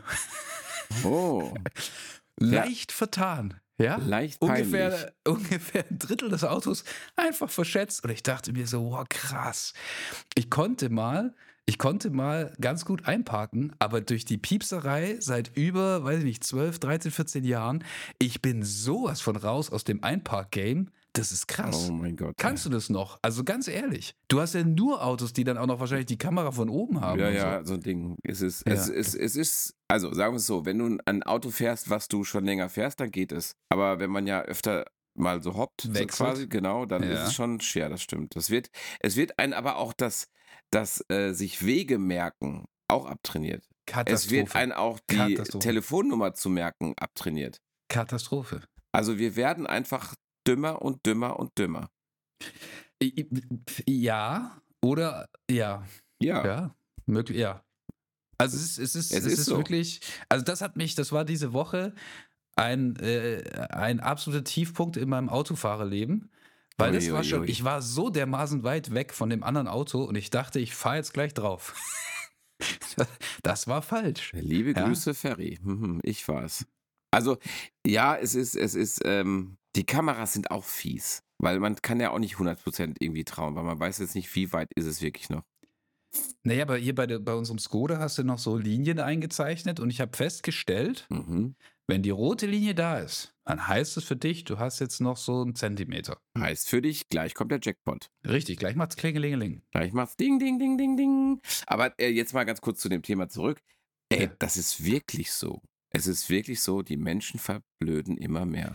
Speaker 2: Oh,
Speaker 1: Leicht vertan. Ja?
Speaker 2: leicht peinlich.
Speaker 1: Ungefähr, ungefähr ein Drittel des Autos einfach verschätzt. Und ich dachte mir so, wow, krass. Ich konnte mal, ich konnte mal ganz gut einparken, aber durch die Piepserei seit über, weiß ich nicht, zwölf, dreizehn, vierzehn Jahren, ich bin sowas von raus aus dem Einpark-Game. Das ist krass.
Speaker 2: Oh mein Gott.
Speaker 1: Kannst du das noch? Also ganz ehrlich. Du hast ja nur Autos, die dann auch noch wahrscheinlich die Kamera von oben haben.
Speaker 2: Ja,
Speaker 1: und
Speaker 2: ja, so ein Ding. Es ist,
Speaker 1: Ja.
Speaker 2: es, es, es ist, also sagen wir es so, wenn du ein Auto fährst, was du schon länger fährst, dann geht es. Aber wenn man ja öfter mal so hoppt, so
Speaker 1: Wechselt.
Speaker 2: quasi, genau, dann
Speaker 1: Ja.
Speaker 2: ist es schon schwer, das stimmt. Das wird, es wird einen aber auch das, das äh, sich Wege merken auch abtrainiert.
Speaker 1: so.
Speaker 2: Es
Speaker 1: Katastrophe.
Speaker 2: wird einen auch die
Speaker 1: Katastrophe.
Speaker 2: Telefonnummer zu merken abtrainiert.
Speaker 1: Katastrophe.
Speaker 2: Also wir werden einfach dümmer und dümmer und dümmer.
Speaker 1: I- i- Ja, oder ja.
Speaker 2: Ja.
Speaker 1: Ja, möglich, ja. Also es ist, es ist,
Speaker 2: Es
Speaker 1: es
Speaker 2: ist
Speaker 1: ist
Speaker 2: so.
Speaker 1: wirklich, also das hat mich, das war diese Woche ein, äh, ein absoluter Tiefpunkt in meinem Autofahrerleben, weil das war schon,
Speaker 2: Uiuiui.
Speaker 1: ich war so dermaßen weit weg von dem anderen Auto und ich dachte, ich fahre jetzt gleich drauf. Das war falsch.
Speaker 2: Liebe
Speaker 1: Ja.
Speaker 2: Grüße, Ferry. Mhm, ich war's. Also, ja, es ist, es ist, ähm, die Kameras sind auch fies. Weil man kann ja auch nicht hundert Prozent irgendwie trauen, weil man weiß jetzt nicht, wie weit ist es wirklich noch.
Speaker 1: Naja, aber hier bei, der, bei unserem Skoda hast du noch so Linien eingezeichnet und ich habe festgestellt,
Speaker 2: Mhm.
Speaker 1: wenn die rote Linie da ist, dann heißt es für dich, du hast jetzt noch so einen Zentimeter.
Speaker 2: Heißt für dich, gleich kommt der Jackpot.
Speaker 1: Richtig, gleich macht's Klingelingeling.
Speaker 2: Gleich macht's Ding, Ding, Ding, Ding, Ding. Aber äh, jetzt mal ganz kurz zu dem Thema zurück. Ey,
Speaker 1: Ja.
Speaker 2: das ist wirklich so. Es ist wirklich so, die Menschen verblöden immer mehr.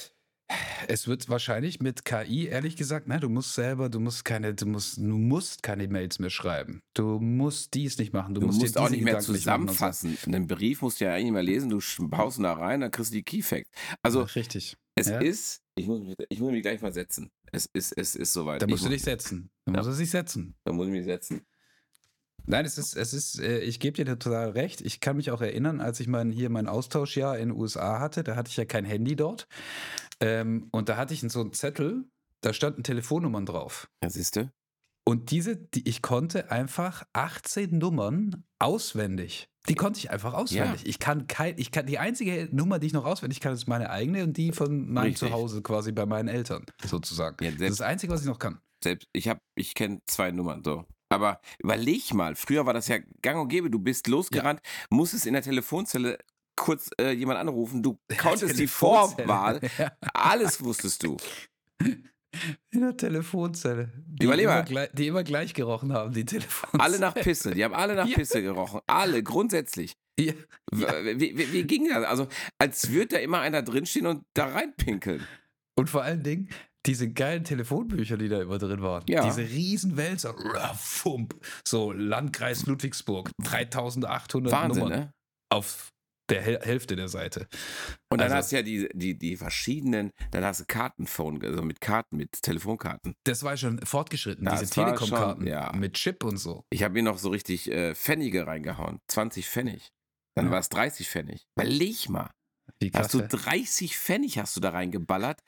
Speaker 1: Es wird wahrscheinlich mit K I, ehrlich gesagt, ne, du musst selber, du musst keine, du musst, du musst keine Mails mehr schreiben. Du musst dies nicht machen. Du,
Speaker 2: Du
Speaker 1: musst,
Speaker 2: musst
Speaker 1: dir
Speaker 2: auch
Speaker 1: diese
Speaker 2: nicht mehr
Speaker 1: Gedanken nicht machen und so.
Speaker 2: zusammenfassen. Einen Brief musst du ja eigentlich nicht mehr lesen, du sch- haust ihn da rein, dann kriegst du die Keyfacts. Also,
Speaker 1: Ja, richtig.
Speaker 2: es
Speaker 1: Ja?
Speaker 2: ist, ich muss, mich, ich muss mich gleich mal setzen. Es ist, es ist soweit.
Speaker 1: Da
Speaker 2: Ich
Speaker 1: musst du
Speaker 2: mu-
Speaker 1: dich setzen. Da
Speaker 2: Ja.
Speaker 1: muss er sich setzen.
Speaker 2: Da muss ich mich setzen.
Speaker 1: Nein, es ist, es ist, äh, ich gebe dir total recht. Ich kann mich auch erinnern, als ich mein, hier mein Austauschjahr in den U S A hatte, da hatte ich ja kein Handy dort. Ähm, und da hatte ich so einen Zettel, da standen Telefonnummern drauf.
Speaker 2: Ja, siehst du?
Speaker 1: Und diese, die, ich konnte einfach achtzehn Nummern auswendig. Die konnte ich einfach auswendig. Ich kann kein, ich kann, die einzige Nummer, die ich noch auswendig kann, ist meine eigene und die von meinem
Speaker 2: Richtig.
Speaker 1: Zuhause quasi bei meinen Eltern, sozusagen.
Speaker 2: Ja,
Speaker 1: Das ist
Speaker 2: selbst,
Speaker 1: das Einzige, was ich noch kann.
Speaker 2: selbst ich habe, ich kenne zwei Nummern so. Aber überleg mal, früher war das ja gang und gäbe, du bist losgerannt, musstest in der Telefonzelle kurz äh, jemand anrufen, du konntest die
Speaker 1: Telefonzelle.
Speaker 2: Vorwahl,
Speaker 1: Ja.
Speaker 2: alles wusstest du.
Speaker 1: In der Telefonzelle. Die
Speaker 2: Überleg
Speaker 1: immer,
Speaker 2: mal.
Speaker 1: gleich, die immer gleich gerochen haben, die Telefonzelle.
Speaker 2: Alle nach Pisse, die haben alle nach
Speaker 1: Ja.
Speaker 2: Pisse gerochen, alle, grundsätzlich.
Speaker 1: Ja.
Speaker 2: W- Wie, wie, wie ging das? Also, als würde da immer einer drinstehen und da reinpinkeln.
Speaker 1: Und vor allen Dingen, diese geilen Telefonbücher, die da immer drin waren.
Speaker 2: Ja.
Speaker 1: Diese Riesenwälzer. Fump. So, Landkreis Ludwigsburg. dreitausendachthundert
Speaker 2: Wahnsinn,
Speaker 1: Nummern
Speaker 2: ne?
Speaker 1: auf der Häl- Hälfte der Seite.
Speaker 2: Und dann
Speaker 1: Also-
Speaker 2: hast du ja die, die, die verschiedenen, dann hast du Kartenphone, also mit Karten, mit Telefonkarten.
Speaker 1: Das war schon fortgeschritten,
Speaker 2: Das
Speaker 1: diese
Speaker 2: war
Speaker 1: Telekom-Karten
Speaker 2: schon, ja.
Speaker 1: mit Chip und so.
Speaker 2: Ich habe mir noch so richtig äh, Pfennige reingehauen. zwanzig Pfennig. Dann
Speaker 1: Ja.
Speaker 2: war es dreißig Pfennig. Überleg mal.
Speaker 1: Wie
Speaker 2: Hast du
Speaker 1: hä?
Speaker 2: dreißig Pfennig hast du da reingeballert?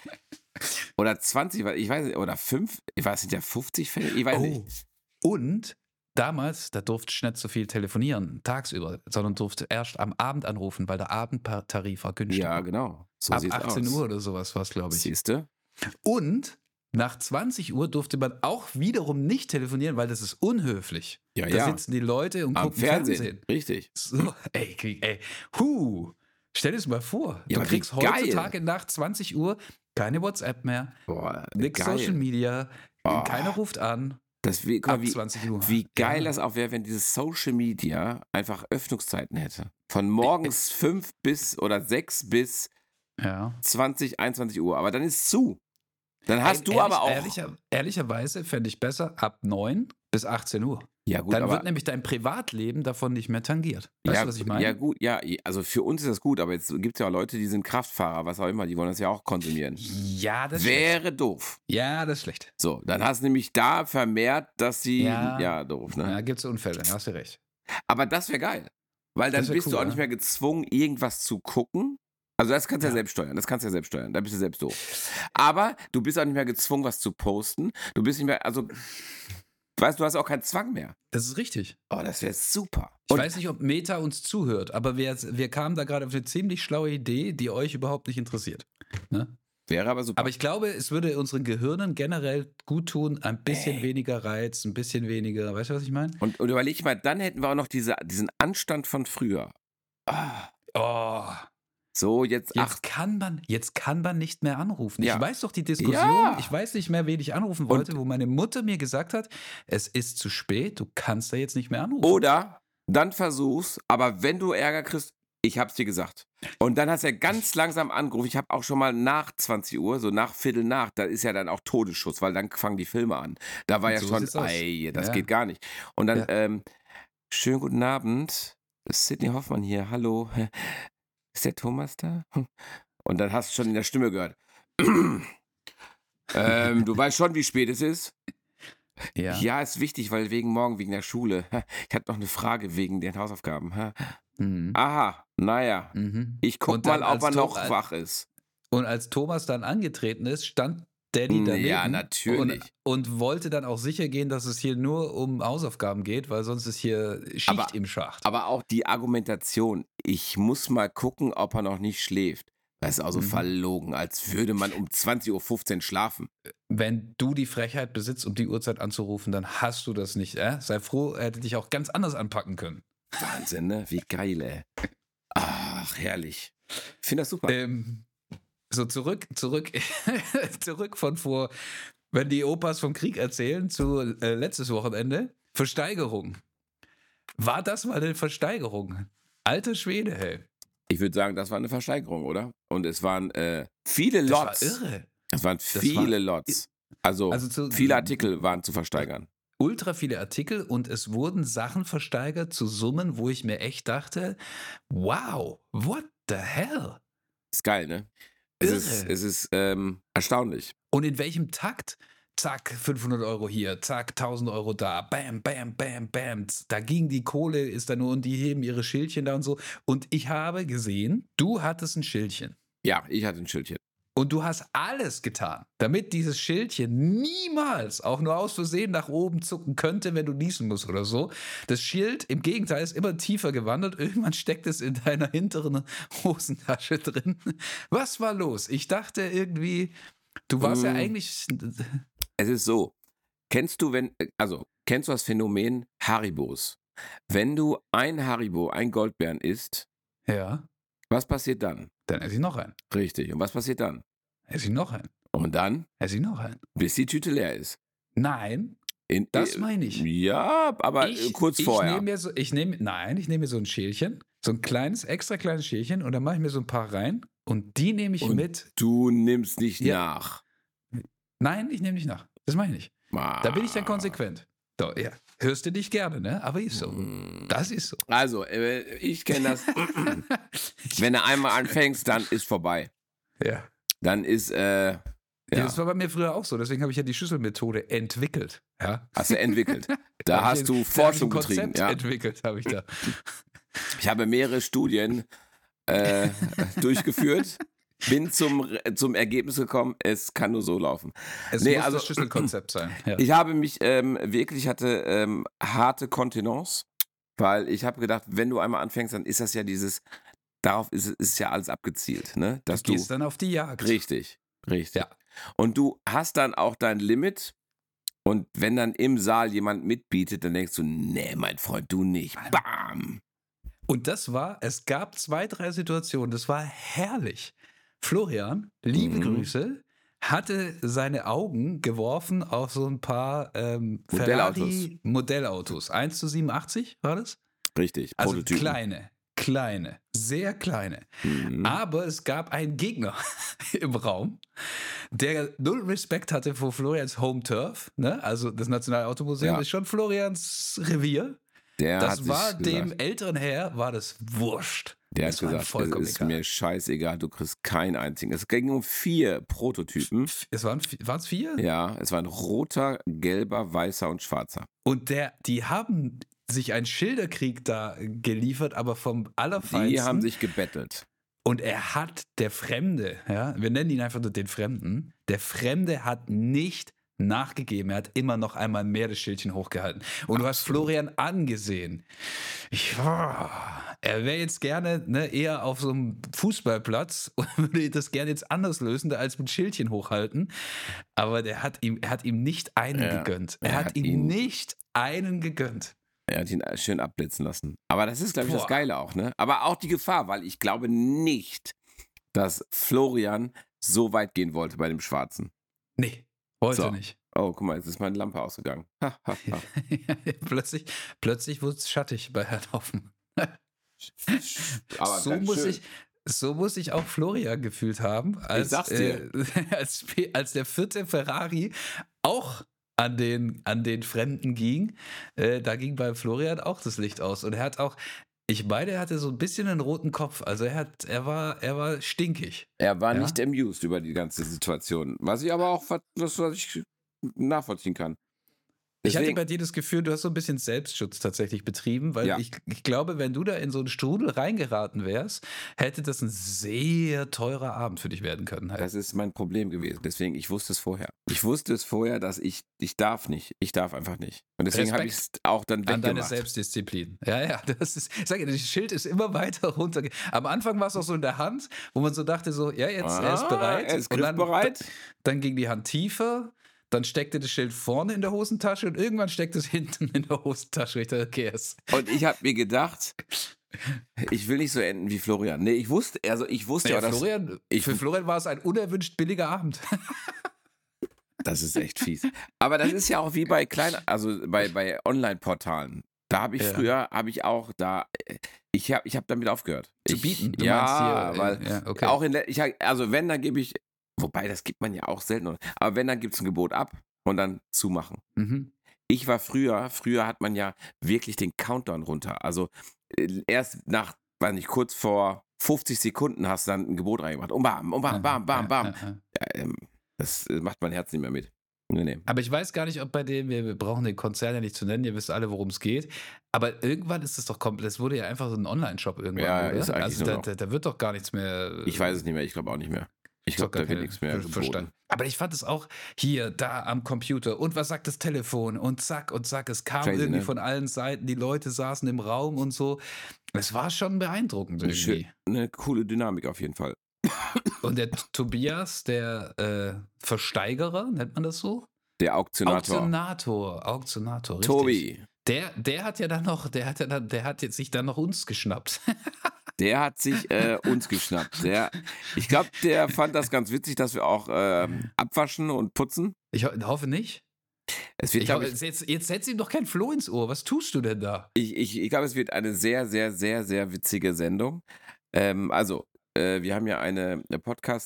Speaker 2: Oder zwanzig, ich weiß nicht, oder fünf, ich weiß nicht, ja fünfzig Pfennig, ich weiß
Speaker 1: Oh.
Speaker 2: nicht.
Speaker 1: Und damals, da durfte ich nicht so viel telefonieren, tagsüber, sondern durfte erst am Abend anrufen, weil der Abendtarif war günstiger.
Speaker 2: Ja, genau. So
Speaker 1: Ab
Speaker 2: sieht's
Speaker 1: achtzehn
Speaker 2: aus.
Speaker 1: Uhr oder sowas war es, glaube ich.
Speaker 2: Siehst du?
Speaker 1: Und nach zwanzig Uhr durfte man auch wiederum nicht telefonieren, weil das ist unhöflich.
Speaker 2: Ja,
Speaker 1: Da
Speaker 2: ja.
Speaker 1: sitzen die Leute und
Speaker 2: Am
Speaker 1: gucken
Speaker 2: Fernsehen.
Speaker 1: Fernsehen.
Speaker 2: Richtig.
Speaker 1: So, ey, krieg- ey, hu. Stell dir das mal vor.
Speaker 2: Ja,
Speaker 1: du
Speaker 2: aber wie
Speaker 1: kriegst
Speaker 2: geil.
Speaker 1: heutzutage nach zwanzig Uhr keine WhatsApp mehr,
Speaker 2: Boah,
Speaker 1: nix
Speaker 2: geil.
Speaker 1: Social Media,
Speaker 2: Oh.
Speaker 1: keiner ruft an.
Speaker 2: Das, wie, guck mal,
Speaker 1: Ab
Speaker 2: wie,
Speaker 1: zwanzig Uhr.
Speaker 2: wie geil
Speaker 1: Ja.
Speaker 2: das auch wäre, wenn dieses Social Media einfach Öffnungszeiten hätte. Von morgens fünf bis oder sechs bis
Speaker 1: Ja.
Speaker 2: zwanzig, einundzwanzig Uhr. Aber dann ist zu. Dann hast
Speaker 1: Ey,
Speaker 2: du
Speaker 1: ehrlich,
Speaker 2: aber auch.
Speaker 1: Ehrlicher, ehrlicherweise fände ich besser ab neun bis achtzehn Uhr.
Speaker 2: Ja, gut,
Speaker 1: Dann
Speaker 2: aber.
Speaker 1: wird nämlich dein Privatleben davon nicht mehr tangiert. Weißt
Speaker 2: ja,
Speaker 1: du, was ich meine?
Speaker 2: ja, gut, ja, also für uns ist das gut, aber jetzt gibt es ja auch Leute, die sind Kraftfahrer, was auch immer, die wollen das ja auch konsumieren.
Speaker 1: Ja, das ist schlecht.
Speaker 2: Wäre doof.
Speaker 1: Ja, das ist schlecht.
Speaker 2: So, dann hast du nämlich da vermehrt, dass sie. Ja,
Speaker 1: Ja.
Speaker 2: doof, ne?
Speaker 1: Ja, gibt es Unfälle, hast du recht.
Speaker 2: Aber das wäre geil. Weil dann
Speaker 1: Das wär
Speaker 2: bist
Speaker 1: cool,
Speaker 2: du auch
Speaker 1: ja.
Speaker 2: nicht mehr gezwungen, irgendwas zu gucken. Also das kannst du ja
Speaker 1: Ja.
Speaker 2: selbst steuern. Das kannst du ja selbst steuern. Da bist du selbst doof. Aber du bist auch nicht mehr gezwungen, was zu posten. Du bist nicht mehr, also, weißt du, du hast auch keinen Zwang mehr.
Speaker 1: Das ist richtig.
Speaker 2: Oh, das wäre super.
Speaker 1: Ich
Speaker 2: Und
Speaker 1: weiß nicht, ob Meta uns zuhört, aber wir, wir kamen da gerade auf eine ziemlich schlaue Idee, die euch überhaupt nicht interessiert. Ne?
Speaker 2: wäre aber super.
Speaker 1: Aber ich glaube, es würde unseren Gehirnen generell gut tun, ein bisschen
Speaker 2: Ey.
Speaker 1: weniger Reiz, ein bisschen weniger, weißt du, was ich meine?
Speaker 2: und, und überleg mal, dann hätten wir auch noch diese, diesen Anstand von früher. Ah,
Speaker 1: Oh,
Speaker 2: so, jetzt, ach,
Speaker 1: jetzt kann man, jetzt kann man nicht mehr anrufen.
Speaker 2: Ja.
Speaker 1: Ich weiß doch die Diskussion,
Speaker 2: Ja.
Speaker 1: ich weiß nicht mehr, wen ich anrufen wollte, wo meine Mutter mir gesagt hat, es ist zu spät, du kannst da jetzt nicht mehr anrufen.
Speaker 2: oder dann versuch's, aber wenn du Ärger kriegst, ich hab's dir gesagt. Und dann hast du ja ganz langsam angerufen. Ich habe auch schon mal nach zwanzig Uhr, so nach Viertel nach, da ist ja dann auch Todesschutz, weil dann fangen die Filme an. Da war
Speaker 1: Und
Speaker 2: ja
Speaker 1: so
Speaker 2: schon,
Speaker 1: sieht's aus.
Speaker 2: ey, das
Speaker 1: Ja.
Speaker 2: geht gar nicht. Und dann,
Speaker 1: Ja.
Speaker 2: ähm, schönen guten Abend, Sidney Hoffmann hier, hallo. Ist der Thomas da? Und dann hast du schon in der Stimme gehört. ähm, du weißt schon, wie spät es ist?
Speaker 1: Ja.
Speaker 2: Ja, ist wichtig, weil wegen morgen, wegen der Schule. Ich hatte noch eine Frage wegen den Hausaufgaben.
Speaker 1: Mhm.
Speaker 2: Aha, naja.
Speaker 1: Mhm.
Speaker 2: Ich guck
Speaker 1: Und dann
Speaker 2: mal, ob
Speaker 1: als
Speaker 2: er
Speaker 1: Tom-
Speaker 2: noch
Speaker 1: als-
Speaker 2: wach ist.
Speaker 1: Und als Thomas dann angetreten ist, stand Daddy daneben.
Speaker 2: Ja, natürlich.
Speaker 1: Und, und wollte dann auch sicher gehen, dass es hier nur um Hausaufgaben geht, weil sonst ist hier Schicht
Speaker 2: Aber-
Speaker 1: im Schacht.
Speaker 2: Aber auch die Argumentation, ich muss mal gucken, ob er noch nicht schläft. Das ist auch so
Speaker 1: Mhm.
Speaker 2: verlogen, als würde man um zwanzig Uhr fünfzehn schlafen.
Speaker 1: Wenn du die Frechheit besitzt, um die Uhrzeit anzurufen, dann hast du das nicht. Äh? Sei froh, er hätte dich auch ganz anders anpacken können.
Speaker 2: Wahnsinn, ne? Wie geil, ey. Ach, herrlich. Ich finde das super.
Speaker 1: Ähm, so zurück, zurück, zurück von vor, wenn die Opas vom Krieg erzählen, zu äh, letztes Wochenende. Versteigerung. War das mal eine Versteigerung? Alter Schwede, hey.
Speaker 2: Ich würde sagen, das war eine Versteigerung, oder? Und es waren äh, viele
Speaker 1: Das
Speaker 2: Lots.
Speaker 1: war irre.
Speaker 2: Es waren
Speaker 1: Das
Speaker 2: viele
Speaker 1: war-
Speaker 2: Lots. Also,
Speaker 1: Also zu-
Speaker 2: viele Artikel waren zu versteigern.
Speaker 1: Ultra viele Artikel und es wurden Sachen versteigert zu Summen, wo ich mir echt dachte, wow, what the hell?
Speaker 2: Ist geil, ne? Es
Speaker 1: Irre.
Speaker 2: ist, es ist ähm, erstaunlich.
Speaker 1: Und in welchem Takt? Zack, fünfhundert Euro hier, zack, tausend Euro da, bam, bam, bam, bam. Da ging die Kohle, ist da nur und die heben ihre Schildchen da und so. Und ich habe gesehen, du hattest ein Schildchen.
Speaker 2: Ja, ich hatte ein Schildchen.
Speaker 1: Und du hast alles getan, damit dieses Schildchen niemals auch nur aus Versehen nach oben zucken könnte, wenn du niesen musst oder so. Das Schild, im Gegenteil, ist immer tiefer gewandert. Irgendwann steckt es in deiner hinteren Hosentasche drin. Was war los? Ich dachte irgendwie, du warst ja
Speaker 2: Mm.
Speaker 1: eigentlich...
Speaker 2: Es ist so. Kennst du, wenn, also, kennst du das Phänomen Haribos? Wenn du ein Haribo, ein Goldbeeren isst,
Speaker 1: Ja,
Speaker 2: was passiert dann?
Speaker 1: dann esse ich noch einen.
Speaker 2: Richtig. Und was passiert dann?
Speaker 1: Esse ich noch einen.
Speaker 2: Und dann,
Speaker 1: Esse ich noch einen.
Speaker 2: bis die Tüte leer ist.
Speaker 1: Nein,
Speaker 2: In,
Speaker 1: das
Speaker 2: äh,
Speaker 1: meine ich.
Speaker 2: Ja, aber äh,
Speaker 1: ich,
Speaker 2: kurz
Speaker 1: ich
Speaker 2: vorher.
Speaker 1: Nehm mir so, ich nehme, nein, ich nehme mir so ein Schälchen, so ein kleines, extra kleines Schälchen und dann mache ich mir so ein paar rein und die nehme ich
Speaker 2: Und
Speaker 1: mit.
Speaker 2: Du nimmst nicht
Speaker 1: Ja.
Speaker 2: nach.
Speaker 1: Nein, ich nehme nicht nach. Das meine ich nicht.
Speaker 2: Ah.
Speaker 1: Da bin ich dann konsequent. So, ja. Hörst du dich gerne, ne? Aber ist so.
Speaker 2: Mm.
Speaker 1: Das ist so.
Speaker 2: Also, äh, ich kenne das. Wenn du einmal anfängst, dann ist vorbei.
Speaker 1: Ja.
Speaker 2: Dann ist, äh,
Speaker 1: Ja.
Speaker 2: ja,
Speaker 1: Das war bei mir früher auch so. Deswegen habe ich ja die Schüsselmethode entwickelt. Ja.
Speaker 2: hast du entwickelt. Da
Speaker 1: hab
Speaker 2: hast
Speaker 1: ich-
Speaker 2: du
Speaker 1: da hab ich
Speaker 2: Forschung
Speaker 1: ein Konzept
Speaker 2: betrieben. Ja.
Speaker 1: entwickelt, habe ich da.
Speaker 2: Ich habe mehrere Studien äh, durchgeführt, bin zum, zum Ergebnis gekommen, es kann nur so laufen.
Speaker 1: Es
Speaker 2: Nee,
Speaker 1: muss
Speaker 2: also-
Speaker 1: das Schüsselkonzept sein. Ja.
Speaker 2: Ich habe mich ähm, wirklich, hatte ähm, harte Kontenance, weil ich habe gedacht, wenn du einmal anfängst, dann ist das ja dieses, darauf ist, ist ja alles abgezielt, ne? Dass
Speaker 1: Du
Speaker 2: du,
Speaker 1: gehst dann auf die Jagd.
Speaker 2: richtig, richtig.
Speaker 1: Ja.
Speaker 2: Und du hast dann auch dein Limit und wenn dann im Saal jemand mitbietet, dann denkst du, nee, mein Freund, du nicht. Bam!
Speaker 1: Und das war, es gab zwei, drei Situationen, das war herrlich. Florian, liebe
Speaker 2: Mhm.
Speaker 1: Grüße, hatte seine Augen geworfen auf so ein paar ähm,
Speaker 2: Modellautos.
Speaker 1: Ferrari Modellautos. eins zu siebenundachtzig war das?
Speaker 2: Richtig,
Speaker 1: Also
Speaker 2: Prototypen.
Speaker 1: kleine, kleine, sehr kleine.
Speaker 2: Mhm.
Speaker 1: Aber es gab einen Gegner im Raum, der null Respekt hatte vor Florians Home Turf. Ne? Also das Nationale Automuseum
Speaker 2: Ja.
Speaker 1: ist schon Florians Revier.
Speaker 2: Der hat
Speaker 1: Das
Speaker 2: sich
Speaker 1: war
Speaker 2: gesagt,
Speaker 1: dem älteren Herr, war das wurscht.
Speaker 2: Der
Speaker 1: das
Speaker 2: hat
Speaker 1: war ihm
Speaker 2: gesagt, es
Speaker 1: vollkommen
Speaker 2: ist
Speaker 1: egal.
Speaker 2: mir scheißegal, du kriegst keinen einzigen. Es ging um vier Prototypen.
Speaker 1: Es waren es vier?
Speaker 2: Ja, es waren roter, gelber, weißer und schwarzer.
Speaker 1: Und der, die haben sich einen Schilderkrieg da geliefert, aber vom Allerfeinsten.
Speaker 2: Die haben sich gebettelt.
Speaker 1: Und er hat, der Fremde, ja, wir nennen ihn einfach nur den Fremden, der Fremde hat nicht nachgegeben. Er hat immer noch einmal mehr das Schildchen hochgehalten. Und du hast
Speaker 2: Absolut.
Speaker 1: Florian angesehen. Ich, er wäre jetzt gerne ne, eher auf so einem Fußballplatz und würde das gerne jetzt anders lösen, als mit Schildchen hochhalten. Aber der hat ihm, er hat ihm nicht einen
Speaker 2: Ja,
Speaker 1: gegönnt. Er,
Speaker 2: er
Speaker 1: hat,
Speaker 2: hat
Speaker 1: ihm
Speaker 2: ihn-
Speaker 1: nicht einen gegönnt.
Speaker 2: Er hat ihn schön abblitzen lassen. Aber das ist, glaube ich, das
Speaker 1: Boah.
Speaker 2: Geile auch, ne? Aber auch die Gefahr, weil ich glaube nicht, dass Florian so weit gehen wollte bei dem Schwarzen.
Speaker 1: Nee, wollte
Speaker 2: So.
Speaker 1: nicht.
Speaker 2: Oh, guck mal, jetzt ist meine Lampe ausgegangen. Ha, ha, ha.
Speaker 1: plötzlich plötzlich wurde es schattig bei Herrn Hoffmann.
Speaker 2: Aber
Speaker 1: so,
Speaker 2: ganz
Speaker 1: muss
Speaker 2: schön.
Speaker 1: ich, so muss ich auch Florian gefühlt haben, als,
Speaker 2: sag's dir.
Speaker 1: Äh, als, als der vierte Ferrari auch an den, an den Fremden ging. Äh, da ging bei Florian auch das Licht aus. Und er hat auch, ich meine, er hatte so ein bisschen einen roten Kopf. Also er, hat, er, war, er war stinkig.
Speaker 2: Er war
Speaker 1: Ja?
Speaker 2: nicht amused über die ganze Situation. Was ich aber auch, was, was ich nachvollziehen kann.
Speaker 1: Ich hatte
Speaker 2: Deswegen,
Speaker 1: bei dir das Gefühl, du hast so ein bisschen Selbstschutz tatsächlich betrieben, weil
Speaker 2: ja,
Speaker 1: ich, ich glaube, wenn du da in so einen Strudel reingeraten wärst, hätte das ein sehr teurer Abend für dich werden können halt.
Speaker 2: das ist mein Problem gewesen. Deswegen, ich wusste es vorher. Ich wusste es vorher, dass ich, ich darf nicht. Ich darf einfach nicht. Und deswegen habe ich es
Speaker 1: Respekt
Speaker 2: auch dann
Speaker 1: an deine
Speaker 2: weggemacht.
Speaker 1: Selbstdisziplin. Ja, ja, das ist, ich sage dir, das Schild ist immer weiter runter. Am Anfang war es auch so in der Hand, wo man so dachte so, ja, jetzt, er ist
Speaker 2: Ah,
Speaker 1: bereit.
Speaker 2: er ist
Speaker 1: Und dann,
Speaker 2: griffbereit.
Speaker 1: dann ging die Hand tiefer, dann steckte das Schild vorne in der Hosentasche und irgendwann steckt es hinten in der Hosentasche. Ich dachte, okay, es
Speaker 2: Und ich habe mir gedacht, ich will nicht so enden wie Florian. Nee, ich wusste, also ich wusste
Speaker 1: naja,
Speaker 2: ja, dass
Speaker 1: Florian,
Speaker 2: ich,
Speaker 1: für Florian war es ein unerwünscht billiger Abend.
Speaker 2: das ist echt fies. Aber das ist ja auch wie bei kleinen, also bei, bei Online-Portalen. Da habe ich
Speaker 1: Ja.
Speaker 2: früher, habe ich auch da, ich habe ich hab damit aufgehört.
Speaker 1: Zu
Speaker 2: ich,
Speaker 1: bieten? Du
Speaker 2: ja,
Speaker 1: meinst hier, äh,
Speaker 2: weil
Speaker 1: ja, okay.
Speaker 2: auch in der, ich, also wenn, dann gebe ich, wobei, das gibt man ja auch selten, aber wenn, dann gibt es ein Gebot ab und dann zumachen.
Speaker 1: Mhm.
Speaker 2: Ich war früher, früher hat man ja wirklich den Countdown runter. Also äh, erst nach, weiß nicht, kurz vor fünfzig Sekunden hast du dann ein Gebot reingemacht. Und bam, und bam, bam, bam, bam.
Speaker 1: Ja, ja, ja.
Speaker 2: Ja, ähm, das äh, macht mein Herz nicht mehr mit. Nee, nee.
Speaker 1: Aber ich weiß gar nicht, ob bei dem, wir, wir brauchen den Konzern ja nicht zu nennen, ihr wisst alle, worum es geht. Aber irgendwann ist es doch komplett, es wurde ja einfach so ein Online-Shop irgendwann,
Speaker 2: Ja,
Speaker 1: oder?
Speaker 2: ist eigentlich
Speaker 1: Also
Speaker 2: nur
Speaker 1: da,
Speaker 2: noch.
Speaker 1: da, da wird doch gar nichts mehr.
Speaker 2: Ich weiß es nicht mehr, ich glaube auch nicht mehr. Ich
Speaker 1: Ist doch
Speaker 2: glaube,
Speaker 1: gar
Speaker 2: da wird
Speaker 1: keine
Speaker 2: nichts mehr
Speaker 1: Ver-
Speaker 2: geboten.
Speaker 1: verstanden. Aber ich fand es auch hier, da am Computer. Und was sagt das Telefon? Und zack und zack. Es kam
Speaker 2: Crazy,
Speaker 1: irgendwie
Speaker 2: ne?
Speaker 1: von allen Seiten. Die Leute saßen im Raum und so. Es war schon beeindruckend
Speaker 2: Eine,
Speaker 1: irgendwie.
Speaker 2: schö- eine coole Dynamik auf jeden Fall.
Speaker 1: Und der T- Tobias, der äh, Versteigerer, nennt man das so?
Speaker 2: Der Auktionator.
Speaker 1: Auktionator, Auktionator, richtig.
Speaker 2: Tobi,
Speaker 1: Der, der hat ja dann noch, der hat ja dann, der hat jetzt sich dann noch uns geschnappt.
Speaker 2: der hat sich äh, uns geschnappt. Der, ich glaube, der fand das ganz witzig, dass wir auch ähm, abwaschen und putzen.
Speaker 1: Ich ho hoffe nicht.
Speaker 2: Es wird,
Speaker 1: Ich
Speaker 2: glaube
Speaker 1: hoffe,
Speaker 2: ich,
Speaker 1: jetzt, jetzt setz ihm doch kein Floh ins Ohr. Was tust du denn da?
Speaker 2: ich, ich, ich glaube, es wird eine sehr, sehr, sehr, sehr witzige Sendung. Ähm, also, äh, wir haben ja eine, eine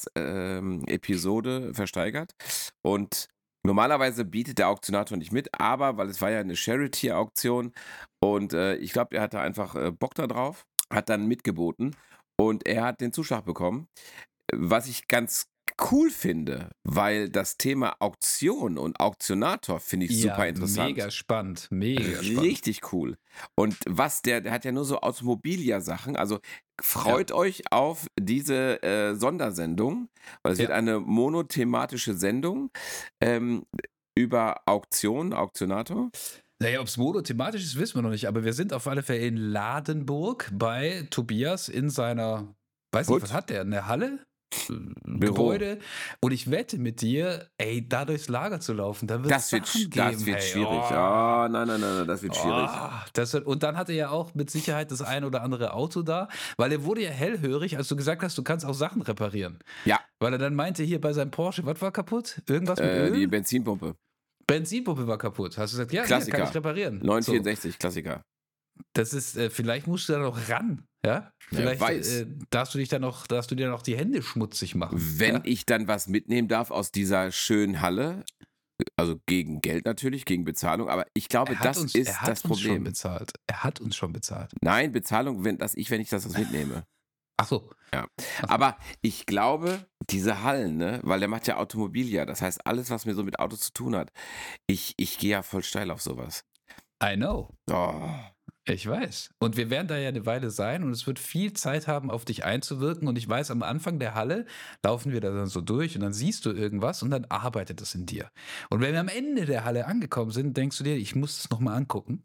Speaker 2: Podcast-Episode versteigert und normalerweise bietet der Auktionator nicht mit, aber weil es war ja eine Charity-Auktion und äh, ich glaube, er hatte einfach äh, Bock da drauf, hat dann mitgeboten und er hat den Zuschlag bekommen. Was ich ganz cool finde, weil das Thema Auktion und Auktionator finde ich super interessant.
Speaker 1: Mega spannend, mega spannend.
Speaker 2: Richtig cool. Und was der, der hat ja nur so Automobilia-Sachen. Also freut euch auf diese äh, Sondersendung, weil es
Speaker 1: Ja.
Speaker 2: wird eine monothematische Sendung ähm, über Auktion, Auktionator.
Speaker 1: Naja, ob es monothematisch ist, wissen wir noch nicht, aber wir sind auf alle Fälle in Ladenburg bei Tobias in seiner, weiß nicht,
Speaker 2: Hut?
Speaker 1: was hat der, eine Halle?
Speaker 2: Büro.
Speaker 1: Gebäude. Und ich wette mit dir, ey, da durchs Lager zu laufen, da wird
Speaker 2: Das wird,
Speaker 1: Sachen
Speaker 2: das
Speaker 1: geben,
Speaker 2: wird
Speaker 1: hey.
Speaker 2: schwierig.
Speaker 1: Oh.
Speaker 2: Ah, nein, nein, nein, nein, das wird schwierig.
Speaker 1: Oh, das wird, und dann hat er ja auch mit Sicherheit das ein oder andere Auto da, weil er wurde ja hellhörig, als du gesagt hast, du kannst auch Sachen reparieren.
Speaker 2: Ja,
Speaker 1: Weil er dann meinte, hier bei seinem Porsche, was war kaputt? Irgendwas mit
Speaker 2: äh,
Speaker 1: Öl?
Speaker 2: die Benzinpumpe.
Speaker 1: Benzinpumpe war kaputt. Hast du gesagt, ja, hier,
Speaker 2: Klassiker.
Speaker 1: kann ich reparieren. So,
Speaker 2: neunhundertvierundsechzig, Klassiker.
Speaker 1: das ist, äh, vielleicht musst du da noch ran, ja? Vielleicht
Speaker 2: weiß.
Speaker 1: äh, darfst du dich dann noch, darfst du dir noch die Hände schmutzig machen.
Speaker 2: Wenn
Speaker 1: ja?
Speaker 2: ich dann was mitnehmen darf aus dieser schönen Halle, also gegen Geld natürlich, gegen Bezahlung, aber ich glaube,
Speaker 1: Er hat
Speaker 2: das
Speaker 1: uns,
Speaker 2: ist
Speaker 1: er hat
Speaker 2: das
Speaker 1: uns schon
Speaker 2: Problem.
Speaker 1: bezahlt. Er hat uns schon bezahlt.
Speaker 2: Nein, Bezahlung, wenn das ich, wenn ich das, das mitnehme.
Speaker 1: Ach so.
Speaker 2: Ja. Aber ich glaube, diese Hallen, ne, weil der macht ja Automobilia, das heißt, alles, was mir so mit Autos zu tun hat, ich, ich gehe ja voll steil auf sowas.
Speaker 1: I know.
Speaker 2: Oh.
Speaker 1: Ich weiß. Und wir werden da ja eine Weile sein und es wird viel Zeit haben, auf dich einzuwirken. Und ich weiß, am Anfang der Halle laufen wir da dann so durch und dann siehst du irgendwas und dann arbeitet es in dir. Und wenn wir am Ende der Halle angekommen sind, denkst du dir, ich muss es nochmal angucken.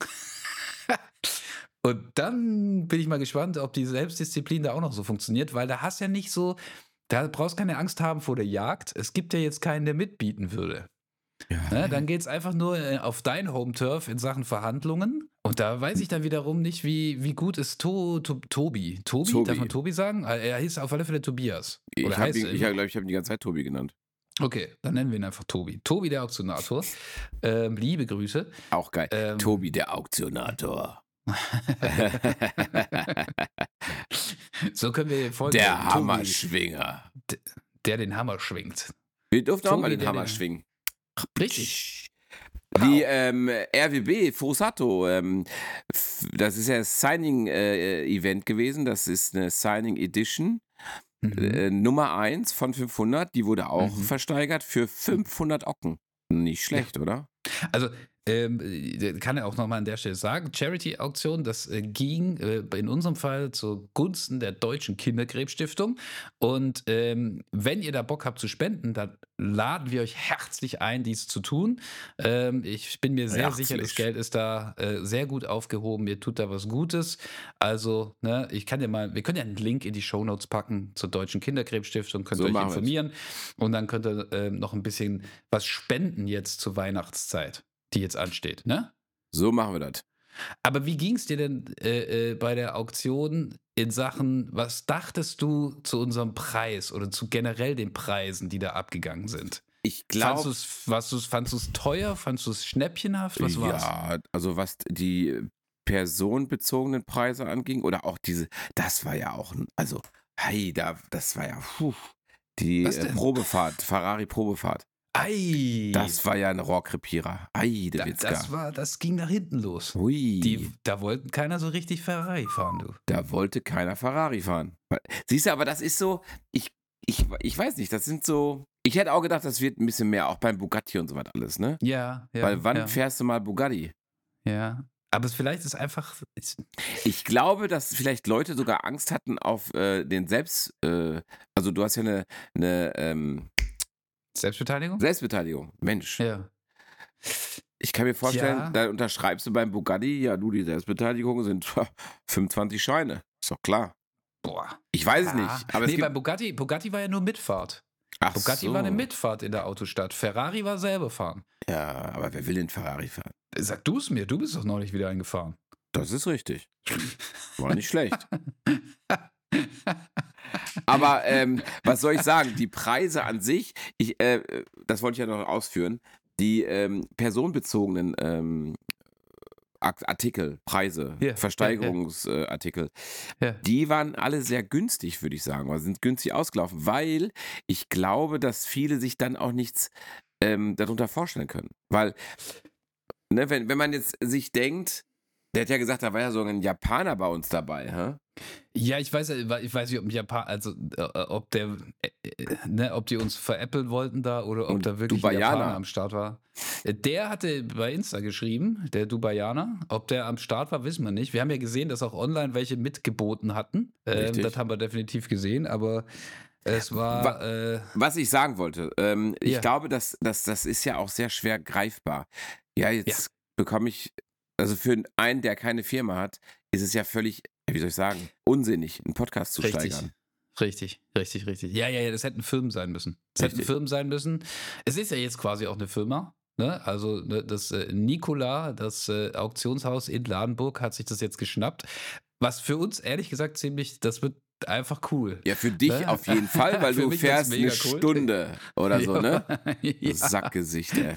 Speaker 1: Und dann bin ich mal gespannt, ob die Selbstdisziplin da auch noch so funktioniert, weil da hast ja nicht so, da brauchst keine Angst haben vor der Jagd. Es gibt ja jetzt keinen, der mitbieten würde. Ne, dann geht es einfach nur äh, auf dein Home-Turf in Sachen Verhandlungen. Und da weiß ich dann wiederum nicht, wie, wie gut ist to, to, Tobi. Tobi.
Speaker 2: Tobi.
Speaker 1: Darf man Tobi sagen? Ah, er hieß auf alle Fälle Tobias.
Speaker 2: Ich
Speaker 1: Oder
Speaker 2: habe
Speaker 1: heißt
Speaker 2: ihn,
Speaker 1: er
Speaker 2: ich
Speaker 1: immer?
Speaker 2: glaube, ich habe ihn die ganze Zeit Tobi genannt.
Speaker 1: Okay, dann nennen wir ihn einfach Tobi. Tobi, der Auktionator. Ähm, liebe Grüße.
Speaker 2: Auch geil.
Speaker 1: Ähm,
Speaker 2: Tobi, der Auktionator.
Speaker 1: So können wir folgen.
Speaker 2: Der
Speaker 1: Tobi,
Speaker 2: Hammerschwinger.
Speaker 1: der den Hammer schwingt.
Speaker 2: Wir durften auch
Speaker 1: Tobi,
Speaker 2: mal den
Speaker 1: der
Speaker 2: Hammer
Speaker 1: den-
Speaker 2: schwingen.
Speaker 1: Richtig.
Speaker 2: Die ähm, R W B Fosato, ähm, f- das ist ja das Signing-Event gewesen, das ist eine Signing Edition,
Speaker 1: Mhm.
Speaker 2: äh, Nummer eins von fünfhundert, die wurde auch
Speaker 1: Mhm.
Speaker 2: versteigert für fünfhundert Ocken. Nicht schlecht, oder?
Speaker 1: Also, ähm, äh, kann er auch nochmal an der Stelle sagen, Charity-Auktion, das äh, ging äh, in unserem Fall zugunsten der Deutschen Kinderkrebsstiftung. Und ähm, wenn ihr da Bock habt zu spenden, dann laden wir euch herzlich ein, dies zu tun. Ähm, ich bin mir sehr sicher, das
Speaker 2: Herzlich.
Speaker 1: Geld ist da äh, sehr gut aufgehoben. Ihr tut da was Gutes. Also, ne, ich kann dir mal, wir können ja einen Link in die Shownotes packen zur Deutschen Kinderkrebsstiftung, könnt
Speaker 2: So
Speaker 1: ihr euch
Speaker 2: machen wir's.
Speaker 1: informieren und dann könnt ihr äh, noch ein bisschen was spenden jetzt zur Weihnachtszeit, die jetzt ansteht, ne?
Speaker 2: So machen wir das.
Speaker 1: Aber wie ging es dir denn äh, äh, bei der Auktion in Sachen, was dachtest du zu unserem Preis oder zu generell den Preisen, die da abgegangen sind?
Speaker 2: Ich
Speaker 1: Fandst
Speaker 2: glaube,
Speaker 1: du's, was du's, fandst du es teuer? Fandst du es schnäppchenhaft? Was war's?
Speaker 2: ja, also was die personenbezogenen Preise anging oder auch diese, das war ja auch, ein- also, hey, da, das war ja, puh, die
Speaker 1: Was
Speaker 2: äh,
Speaker 1: denn?
Speaker 2: Probefahrt, Ferrari-Probefahrt.
Speaker 1: Ei!
Speaker 2: Das war ja ein Rohrkrepierer. Ei, der
Speaker 1: da,
Speaker 2: Witzka.
Speaker 1: das war, das ging nach hinten los.
Speaker 2: Hui,
Speaker 1: Die, da wollten keiner so richtig Ferrari fahren, du.
Speaker 2: da wollte keiner Ferrari fahren. Siehst du, aber das ist so, ich, ich, ich weiß nicht, das sind so, ich hätte auch gedacht, das wird ein bisschen mehr, auch beim Bugatti und so was alles, ne?
Speaker 1: Ja, ja.
Speaker 2: Weil wann
Speaker 1: ja,
Speaker 2: fährst du mal Bugatti?
Speaker 1: ja. Aber es vielleicht ist einfach. Ist,
Speaker 2: Ich glaube, dass vielleicht Leute sogar Angst hatten auf äh, den Selbst, äh, also du hast ja eine, eine ähm,
Speaker 1: Selbstbeteiligung?
Speaker 2: Selbstbeteiligung. Mensch,
Speaker 1: Ja.
Speaker 2: ich kann mir vorstellen,
Speaker 1: Ja.
Speaker 2: da unterschreibst du beim Bugatti, ja du, die Selbstbeteiligung sind fünfundzwanzig Scheine. Ist doch klar.
Speaker 1: Boah.
Speaker 2: Ich weiß es
Speaker 1: Ah.
Speaker 2: nicht, aber
Speaker 1: nee,
Speaker 2: es gibt...
Speaker 1: bei Bugatti, Bugatti war ja nur Mitfahrt.
Speaker 2: Ach
Speaker 1: Bugatti
Speaker 2: so.
Speaker 1: war eine Mitfahrt in der Autostadt. Ferrari war selber fahren.
Speaker 2: Ja, aber wer will den Ferrari fahren?
Speaker 1: Sag du es mir, du bist doch neulich wieder eingefahren.
Speaker 2: Das ist richtig. War nicht schlecht. Aber ähm, was soll ich sagen? Die Preise an sich, ich, äh, das wollte ich ja noch ausführen, die ähm, personenbezogenen ähm, Akt- Artikel, Preise,
Speaker 1: Ja, ja, ja.
Speaker 2: Versteigerungsartikel,
Speaker 1: Ja.
Speaker 2: die waren alle sehr günstig, würde ich sagen, oder sind günstig ausgelaufen, weil ich glaube, dass viele sich dann auch nichts ähm, darunter vorstellen können. Weil, ne, wenn, wenn man jetzt sich denkt, der hat ja gesagt, da war ja so ein Japaner bei uns dabei, hä?
Speaker 1: Ja, ich weiß, ich weiß nicht, ob ein Japan, also äh, ob der, äh, äh, ne, ob die uns veräppeln wollten da oder ob
Speaker 2: Und
Speaker 1: da wirklich ein
Speaker 2: Dubaianer.
Speaker 1: Japaner am Start war. Äh, Der hatte bei Insta geschrieben, der Dubaianer. Ob der am Start war, wissen wir nicht. Wir haben ja gesehen, dass auch online welche mitgeboten hatten. Ähm,
Speaker 2: Richtig.
Speaker 1: das haben wir definitiv gesehen, aber es war. Äh,
Speaker 2: Was ich sagen wollte, ähm, ich
Speaker 1: Ja.
Speaker 2: glaube, dass, dass das ist ja auch sehr schwer greifbar. Ja, jetzt bekomme ich, also für einen, der keine Firma hat, ist es ja völlig, wie soll ich sagen, unsinnig, einen Podcast zu
Speaker 1: Richtig.
Speaker 2: steigern.
Speaker 1: Richtig, richtig, richtig. Ja, ja, ja, das hätten Firmen sein müssen. Das hätten
Speaker 2: Richtig.
Speaker 1: Firmen sein müssen. Es ist ja jetzt quasi auch eine Firma. Ne? Also ne, das äh, Nikola, das äh, Auktionshaus in Ladenburg, hat sich das jetzt geschnappt. Was für uns ehrlich gesagt ziemlich, das wird einfach cool.
Speaker 2: Ja, für dich
Speaker 1: Ne?
Speaker 2: auf jeden Fall, weil
Speaker 1: Für
Speaker 2: du
Speaker 1: mich wird's
Speaker 2: fährst eine
Speaker 1: mega cool.
Speaker 2: Stunde oder so, ne?
Speaker 1: ja.
Speaker 2: Sackgesicht, ey.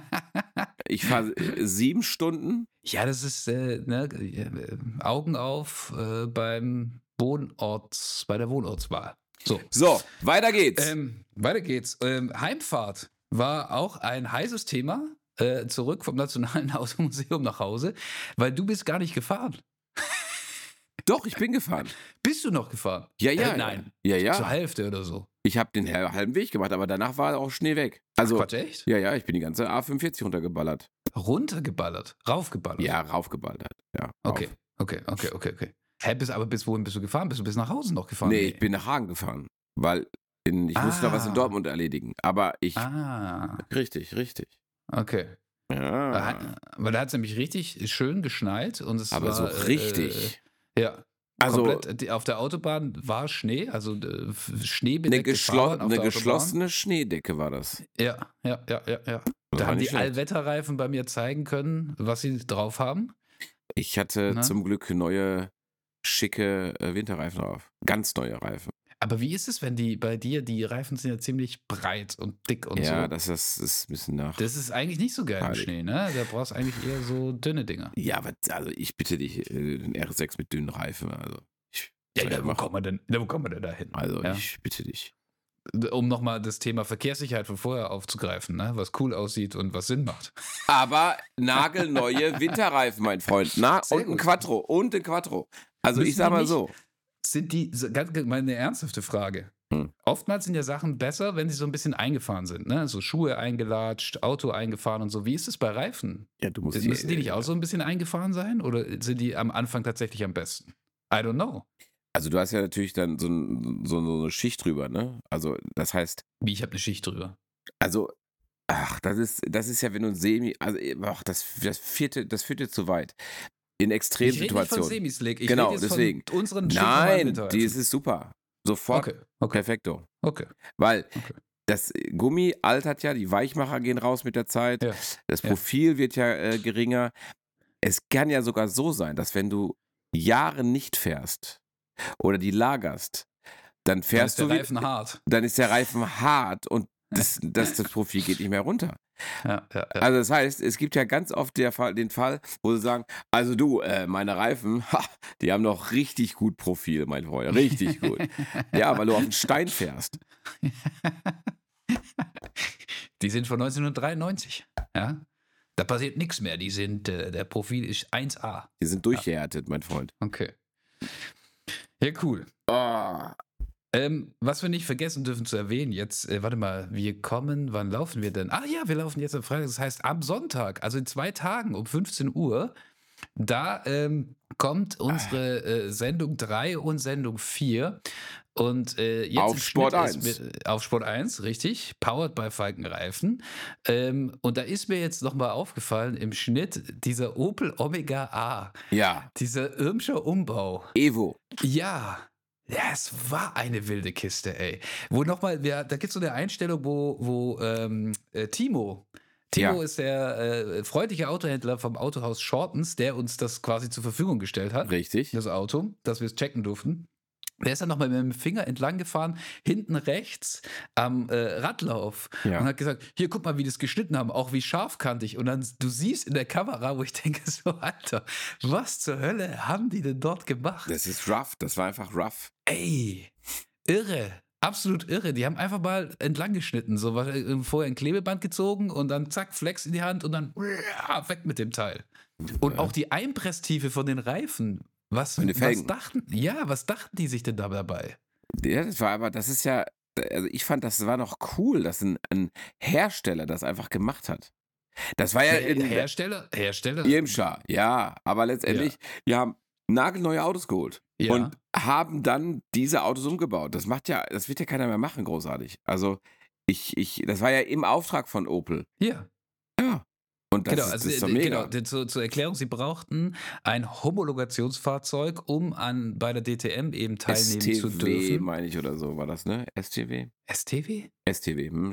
Speaker 2: Ich fahre äh, sieben Stunden.
Speaker 1: ja, das ist äh, ne, äh, Augen auf äh, beim Wohnorts, bei der Wohnortswahl. So.
Speaker 2: So, weiter geht's.
Speaker 1: Ähm, weiter geht's. Ähm, Heimfahrt war auch ein heißes Thema. Äh, zurück vom Nationalen Automuseum nach Hause, weil du bist gar nicht gefahren.
Speaker 2: Doch, ich bin gefahren.
Speaker 1: Bist du noch gefahren?
Speaker 2: Ja, ja.
Speaker 1: Äh, nein.
Speaker 2: Ja,
Speaker 1: Zur
Speaker 2: ja.
Speaker 1: Hälfte oder so.
Speaker 2: Ich habe den halben Weg gemacht, aber danach war auch Schnee weg. Also,
Speaker 1: Quatsch, echt?
Speaker 2: ja, ja, ich bin die ganze A fünfundvierzig runtergeballert.
Speaker 1: Runtergeballert, raufgeballert.
Speaker 2: Ja, raufgeballert. Ja,
Speaker 1: Okay,
Speaker 2: rauf.
Speaker 1: okay, okay, okay, okay. Hä, bis, aber bis wohin bist du gefahren? Bist du bis nach Hause noch gefahren?
Speaker 2: Nee, ich bin nach Hagen gefahren, weil in, ich musste noch was in
Speaker 1: Ah.
Speaker 2: Dortmund erledigen. Aber ich,
Speaker 1: Ah,
Speaker 2: richtig, richtig.
Speaker 1: okay.
Speaker 2: Ja,
Speaker 1: Weil da hat es nämlich richtig schön geschneit und es
Speaker 2: aber
Speaker 1: war.
Speaker 2: so
Speaker 1: äh,
Speaker 2: richtig.
Speaker 1: Äh, ja.
Speaker 2: Also
Speaker 1: Komplett, die- auf der Autobahn war Schnee, also äh,
Speaker 2: eine,
Speaker 1: schneebedeckte
Speaker 2: geschlo
Speaker 1: Fahrbahn auf
Speaker 2: eine
Speaker 1: der
Speaker 2: geschlossene Schneedecke war das.
Speaker 1: Autobahn. Ja, ja, ja, ja, ja.
Speaker 2: Das
Speaker 1: Da
Speaker 2: war
Speaker 1: haben die
Speaker 2: nicht schlecht.
Speaker 1: Allwetterreifen bei mir zeigen können, was sie drauf haben.
Speaker 2: Ich hatte
Speaker 1: Na?
Speaker 2: zum Glück neue, schicke äh, Winterreifen drauf. Ganz neue Reifen.
Speaker 1: Aber wie ist es, wenn die bei dir, die Reifen sind ja ziemlich breit und dick und
Speaker 2: ja,
Speaker 1: so.
Speaker 2: das ist, ist ein bisschen nach.
Speaker 1: Das ist eigentlich nicht so geil im
Speaker 2: Heilig.
Speaker 1: Schnee, ne? Da brauchst du eigentlich eher so dünne Dinger.
Speaker 2: Ja, aber also ich bitte dich, äh, den R S sechs mit dünnen Reifen. Also ich,
Speaker 1: Ja,
Speaker 2: soll
Speaker 1: ja, wo
Speaker 2: machen.
Speaker 1: kommt man denn, ja, wo kommt man denn da hin?
Speaker 2: Also
Speaker 1: ja.
Speaker 2: ich bitte dich.
Speaker 1: Um nochmal das Thema Verkehrssicherheit von vorher aufzugreifen, ne? Was cool aussieht und was Sinn macht.
Speaker 2: Aber nagelneue Winterreifen, mein Freund. Na,
Speaker 1: Sehr
Speaker 2: und ein
Speaker 1: gut.
Speaker 2: Quattro. Und ein Quattro. Also
Speaker 1: Müssen
Speaker 2: ich sag
Speaker 1: die
Speaker 2: mal
Speaker 1: nicht-
Speaker 2: so.
Speaker 1: Sind die, so- ganz, ganz- mal eine ernsthafte Frage,
Speaker 2: Hm.
Speaker 1: Oftmals sind ja Sachen besser, wenn sie so ein bisschen eingefahren sind, ne? So Schuhe eingelatscht, Auto eingefahren und so. Wie ist es bei Reifen?
Speaker 2: Ja, du musst
Speaker 1: Müssen die nicht
Speaker 2: die,
Speaker 1: auch so ein bisschen eingefahren sein oder sind die am Anfang tatsächlich am besten? I don't know.
Speaker 2: also du hast ja natürlich dann so, ein, so, so eine Schicht drüber, ne? Also das heißt,
Speaker 1: Wie, ich habe eine Schicht drüber.
Speaker 2: also, ach, das ist, das ist ja, wenn du ein Semi, also ach, das, das vierte, das führt dir zu weit. In
Speaker 1: Ich rede nicht von
Speaker 2: Extremsituationen.
Speaker 1: Semislick, ich rede
Speaker 2: Genau,
Speaker 1: jetzt
Speaker 2: deswegen.
Speaker 1: von unseren stinknormalen
Speaker 2: Nein, die
Speaker 1: Winterreifen.
Speaker 2: ist super. Sofort
Speaker 1: Okay, okay,
Speaker 2: perfekto.
Speaker 1: okay,
Speaker 2: Weil
Speaker 1: okay.
Speaker 2: das Gummi altert ja, die Weichmacher gehen raus mit der Zeit,
Speaker 1: Ja,
Speaker 2: das
Speaker 1: ja.
Speaker 2: Profil wird ja äh, geringer. Es kann ja sogar so sein, dass wenn du Jahre nicht fährst oder die lagerst, dann
Speaker 1: Dann
Speaker 2: fährst
Speaker 1: ist der
Speaker 2: du wieder,
Speaker 1: Reifen hart.
Speaker 2: dann ist der Reifen hart und das, das, das Profil geht nicht mehr runter.
Speaker 1: Ja, ja, ja.
Speaker 2: Also das heißt, es gibt ja ganz oft der Fall, den Fall, wo sie sagen, also du, äh, meine Reifen, ha, die haben noch richtig gut Profil, mein Freund, richtig gut. Ja, weil du auf den Stein fährst.
Speaker 1: Die sind von neunzehnhundertdreiundneunzig. Ja? Da passiert nichts mehr. Die sind, äh, der Profil ist eins A.
Speaker 2: Die sind durchgehärtet, mein Freund.
Speaker 1: Okay. Ja, cool.
Speaker 2: Oh,
Speaker 1: Ähm, was wir nicht vergessen dürfen zu erwähnen, jetzt, äh, warte mal, wir kommen, wann laufen wir denn? Ah ja, wir laufen jetzt am Freitag, das heißt am Sonntag, also in zwei Tagen um fünfzehn Uhr, da ähm, kommt unsere äh, Sendung drei und Sendung vier. Und äh, jetzt
Speaker 2: Auf
Speaker 1: im
Speaker 2: Sport
Speaker 1: Schnitt ist
Speaker 2: eins.
Speaker 1: Mit, auf Sport eins, richtig, powered by Falkenreifen. Ähm, und da ist mir jetzt nochmal aufgefallen, im Schnitt dieser Opel Omega A,
Speaker 2: ja,
Speaker 1: dieser Irmscher Umbau.
Speaker 2: Evo.
Speaker 1: Ja, ja, es war eine wilde Kiste, ey. Wo nochmal, da gibt es so eine Einstellung, wo, wo ähm, äh, Timo, Timo
Speaker 2: Ja.
Speaker 1: ist der äh, freundliche Autohändler vom Autohaus Shortens, der uns das quasi zur Verfügung gestellt hat,
Speaker 2: Richtig.
Speaker 1: das Auto, dass wir es checken durften. Der ist dann nochmal mit dem Finger entlang gefahren, hinten rechts am äh, Radlauf
Speaker 2: Ja.
Speaker 1: und hat gesagt, hier, guck mal, wie die das geschnitten haben, auch wie scharfkantig. Und dann, du siehst in der Kamera, wo ich denke so, Alter, was zur Hölle haben die denn dort gemacht?
Speaker 2: Das ist rough, das war einfach rough.
Speaker 1: Ey, irre. Absolut irre. Die haben einfach mal entlang geschnitten. So was, äh, vorher ein Klebeband gezogen und dann zack, Flex in die Hand und dann uah, weg mit dem Teil. Und auch die Einpresstiefe von den Reifen. Was,
Speaker 2: Von den
Speaker 1: was
Speaker 2: Felgen.
Speaker 1: dachten, ja, was dachten die sich denn da dabei?
Speaker 2: Ja, das war aber, das ist ja, also ich fand, das war noch cool, dass ein, ein Hersteller das einfach gemacht hat. Das war ja
Speaker 1: Her
Speaker 2: in
Speaker 1: Hersteller? Hersteller?
Speaker 2: Irmscher, ja, aber letztendlich, die haben nagelneue Autos geholt
Speaker 1: Ja.
Speaker 2: und haben dann diese Autos umgebaut. Das macht ja, das wird ja keiner mehr machen, großartig. Also ich, ich, das war ja im Auftrag von Opel.
Speaker 1: Ja.
Speaker 2: Ja. Und das
Speaker 1: Genau,
Speaker 2: ist,
Speaker 1: also
Speaker 2: das ist doch
Speaker 1: äh,
Speaker 2: mega.
Speaker 1: genau, zur, zur Erklärung, sie brauchten ein Homologationsfahrzeug, um an, bei der D T M eben teilnehmen zu
Speaker 2: S T W,
Speaker 1: dürfen.
Speaker 2: meine ich, oder so war das, ne? S T W?
Speaker 1: S T W?
Speaker 2: S T W, hm,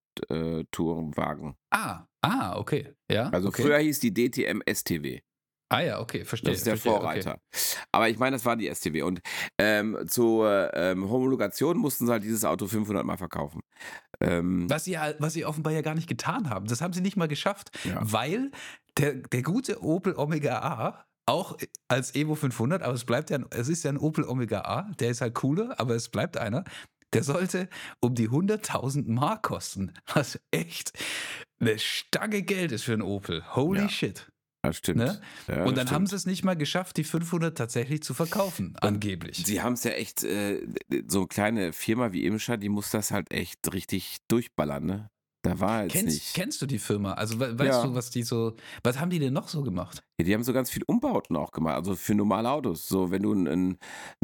Speaker 2: Sport-Tourenwagen.
Speaker 1: Ah, ah, okay. Ja,
Speaker 2: Also
Speaker 1: okay.
Speaker 2: früher hieß die D T M S T W.
Speaker 1: Ah ja, okay, verstehe.
Speaker 2: Das ist der
Speaker 1: verstehe, okay.
Speaker 2: Vorreiter. Aber ich meine, das war die S T W. Und ähm, zur ähm, Homologation mussten sie halt dieses Auto fünfhundert Mal verkaufen. Ähm,
Speaker 1: Was sie, ja- was sie offenbar ja gar nicht getan haben. Das haben sie nicht mal geschafft,
Speaker 2: Ja.
Speaker 1: weil der, der gute Opel Omega A, auch als Evo fünfhundert, aber es bleibt ja, ein- es ist ja ein Opel Omega A, der ist halt cooler, aber es bleibt einer, der sollte um die hunderttausend Mark kosten, was echt eine Stange Geld ist für einen Opel. Holy
Speaker 2: Ja.
Speaker 1: shit.
Speaker 2: das stimmt.
Speaker 1: Ne?
Speaker 2: Ja,
Speaker 1: Und
Speaker 2: das
Speaker 1: dann haben
Speaker 2: stimmt.
Speaker 1: sie es nicht mal geschafft, die fünfhundert tatsächlich zu verkaufen, angeblich.
Speaker 2: Sie haben es ja echt, äh, so eine kleine Firma wie Imscher, die muss das halt echt richtig durchballern, ne? Da war jetzt
Speaker 1: Kennst,
Speaker 2: nicht.
Speaker 1: kennst du die Firma? Also we weißt
Speaker 2: Ja.
Speaker 1: du, was die so, was haben die denn noch so gemacht?
Speaker 2: Ja, die haben so ganz viel Umbauten auch gemacht, also für normale Autos. So, wenn du einen,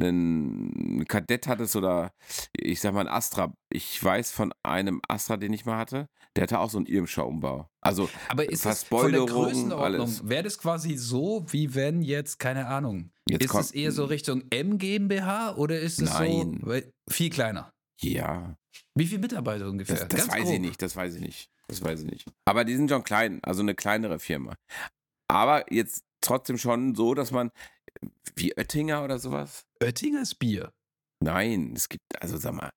Speaker 2: einen Kadett hattest oder ich sag mal einen Astra. Ich weiß von einem Astra, den ich mal hatte, der hatte auch so einen Irmscher Umbau. Also
Speaker 1: Aber ist es von der
Speaker 2: Verspoilerung,
Speaker 1: Größenordnung,
Speaker 2: alles.
Speaker 1: wäre das quasi so, wie wenn jetzt, keine Ahnung,
Speaker 2: Jetzt
Speaker 1: ist
Speaker 2: kommt-
Speaker 1: es eher so Richtung M GmbH oder ist es
Speaker 2: Nein.
Speaker 1: so weil- viel kleiner?
Speaker 2: Ja,
Speaker 1: Wie viele Mitarbeiter ungefähr?
Speaker 2: das, das
Speaker 1: Ganz
Speaker 2: weiß
Speaker 1: grob.
Speaker 2: ich nicht, das weiß ich nicht. Das weiß ich nicht. Aber die sind schon klein, also eine kleinere Firma. Aber jetzt trotzdem schon so, dass man, wie Oettinger oder sowas?
Speaker 1: Oettingers Bier.
Speaker 2: Nein, es gibt, also sag mal,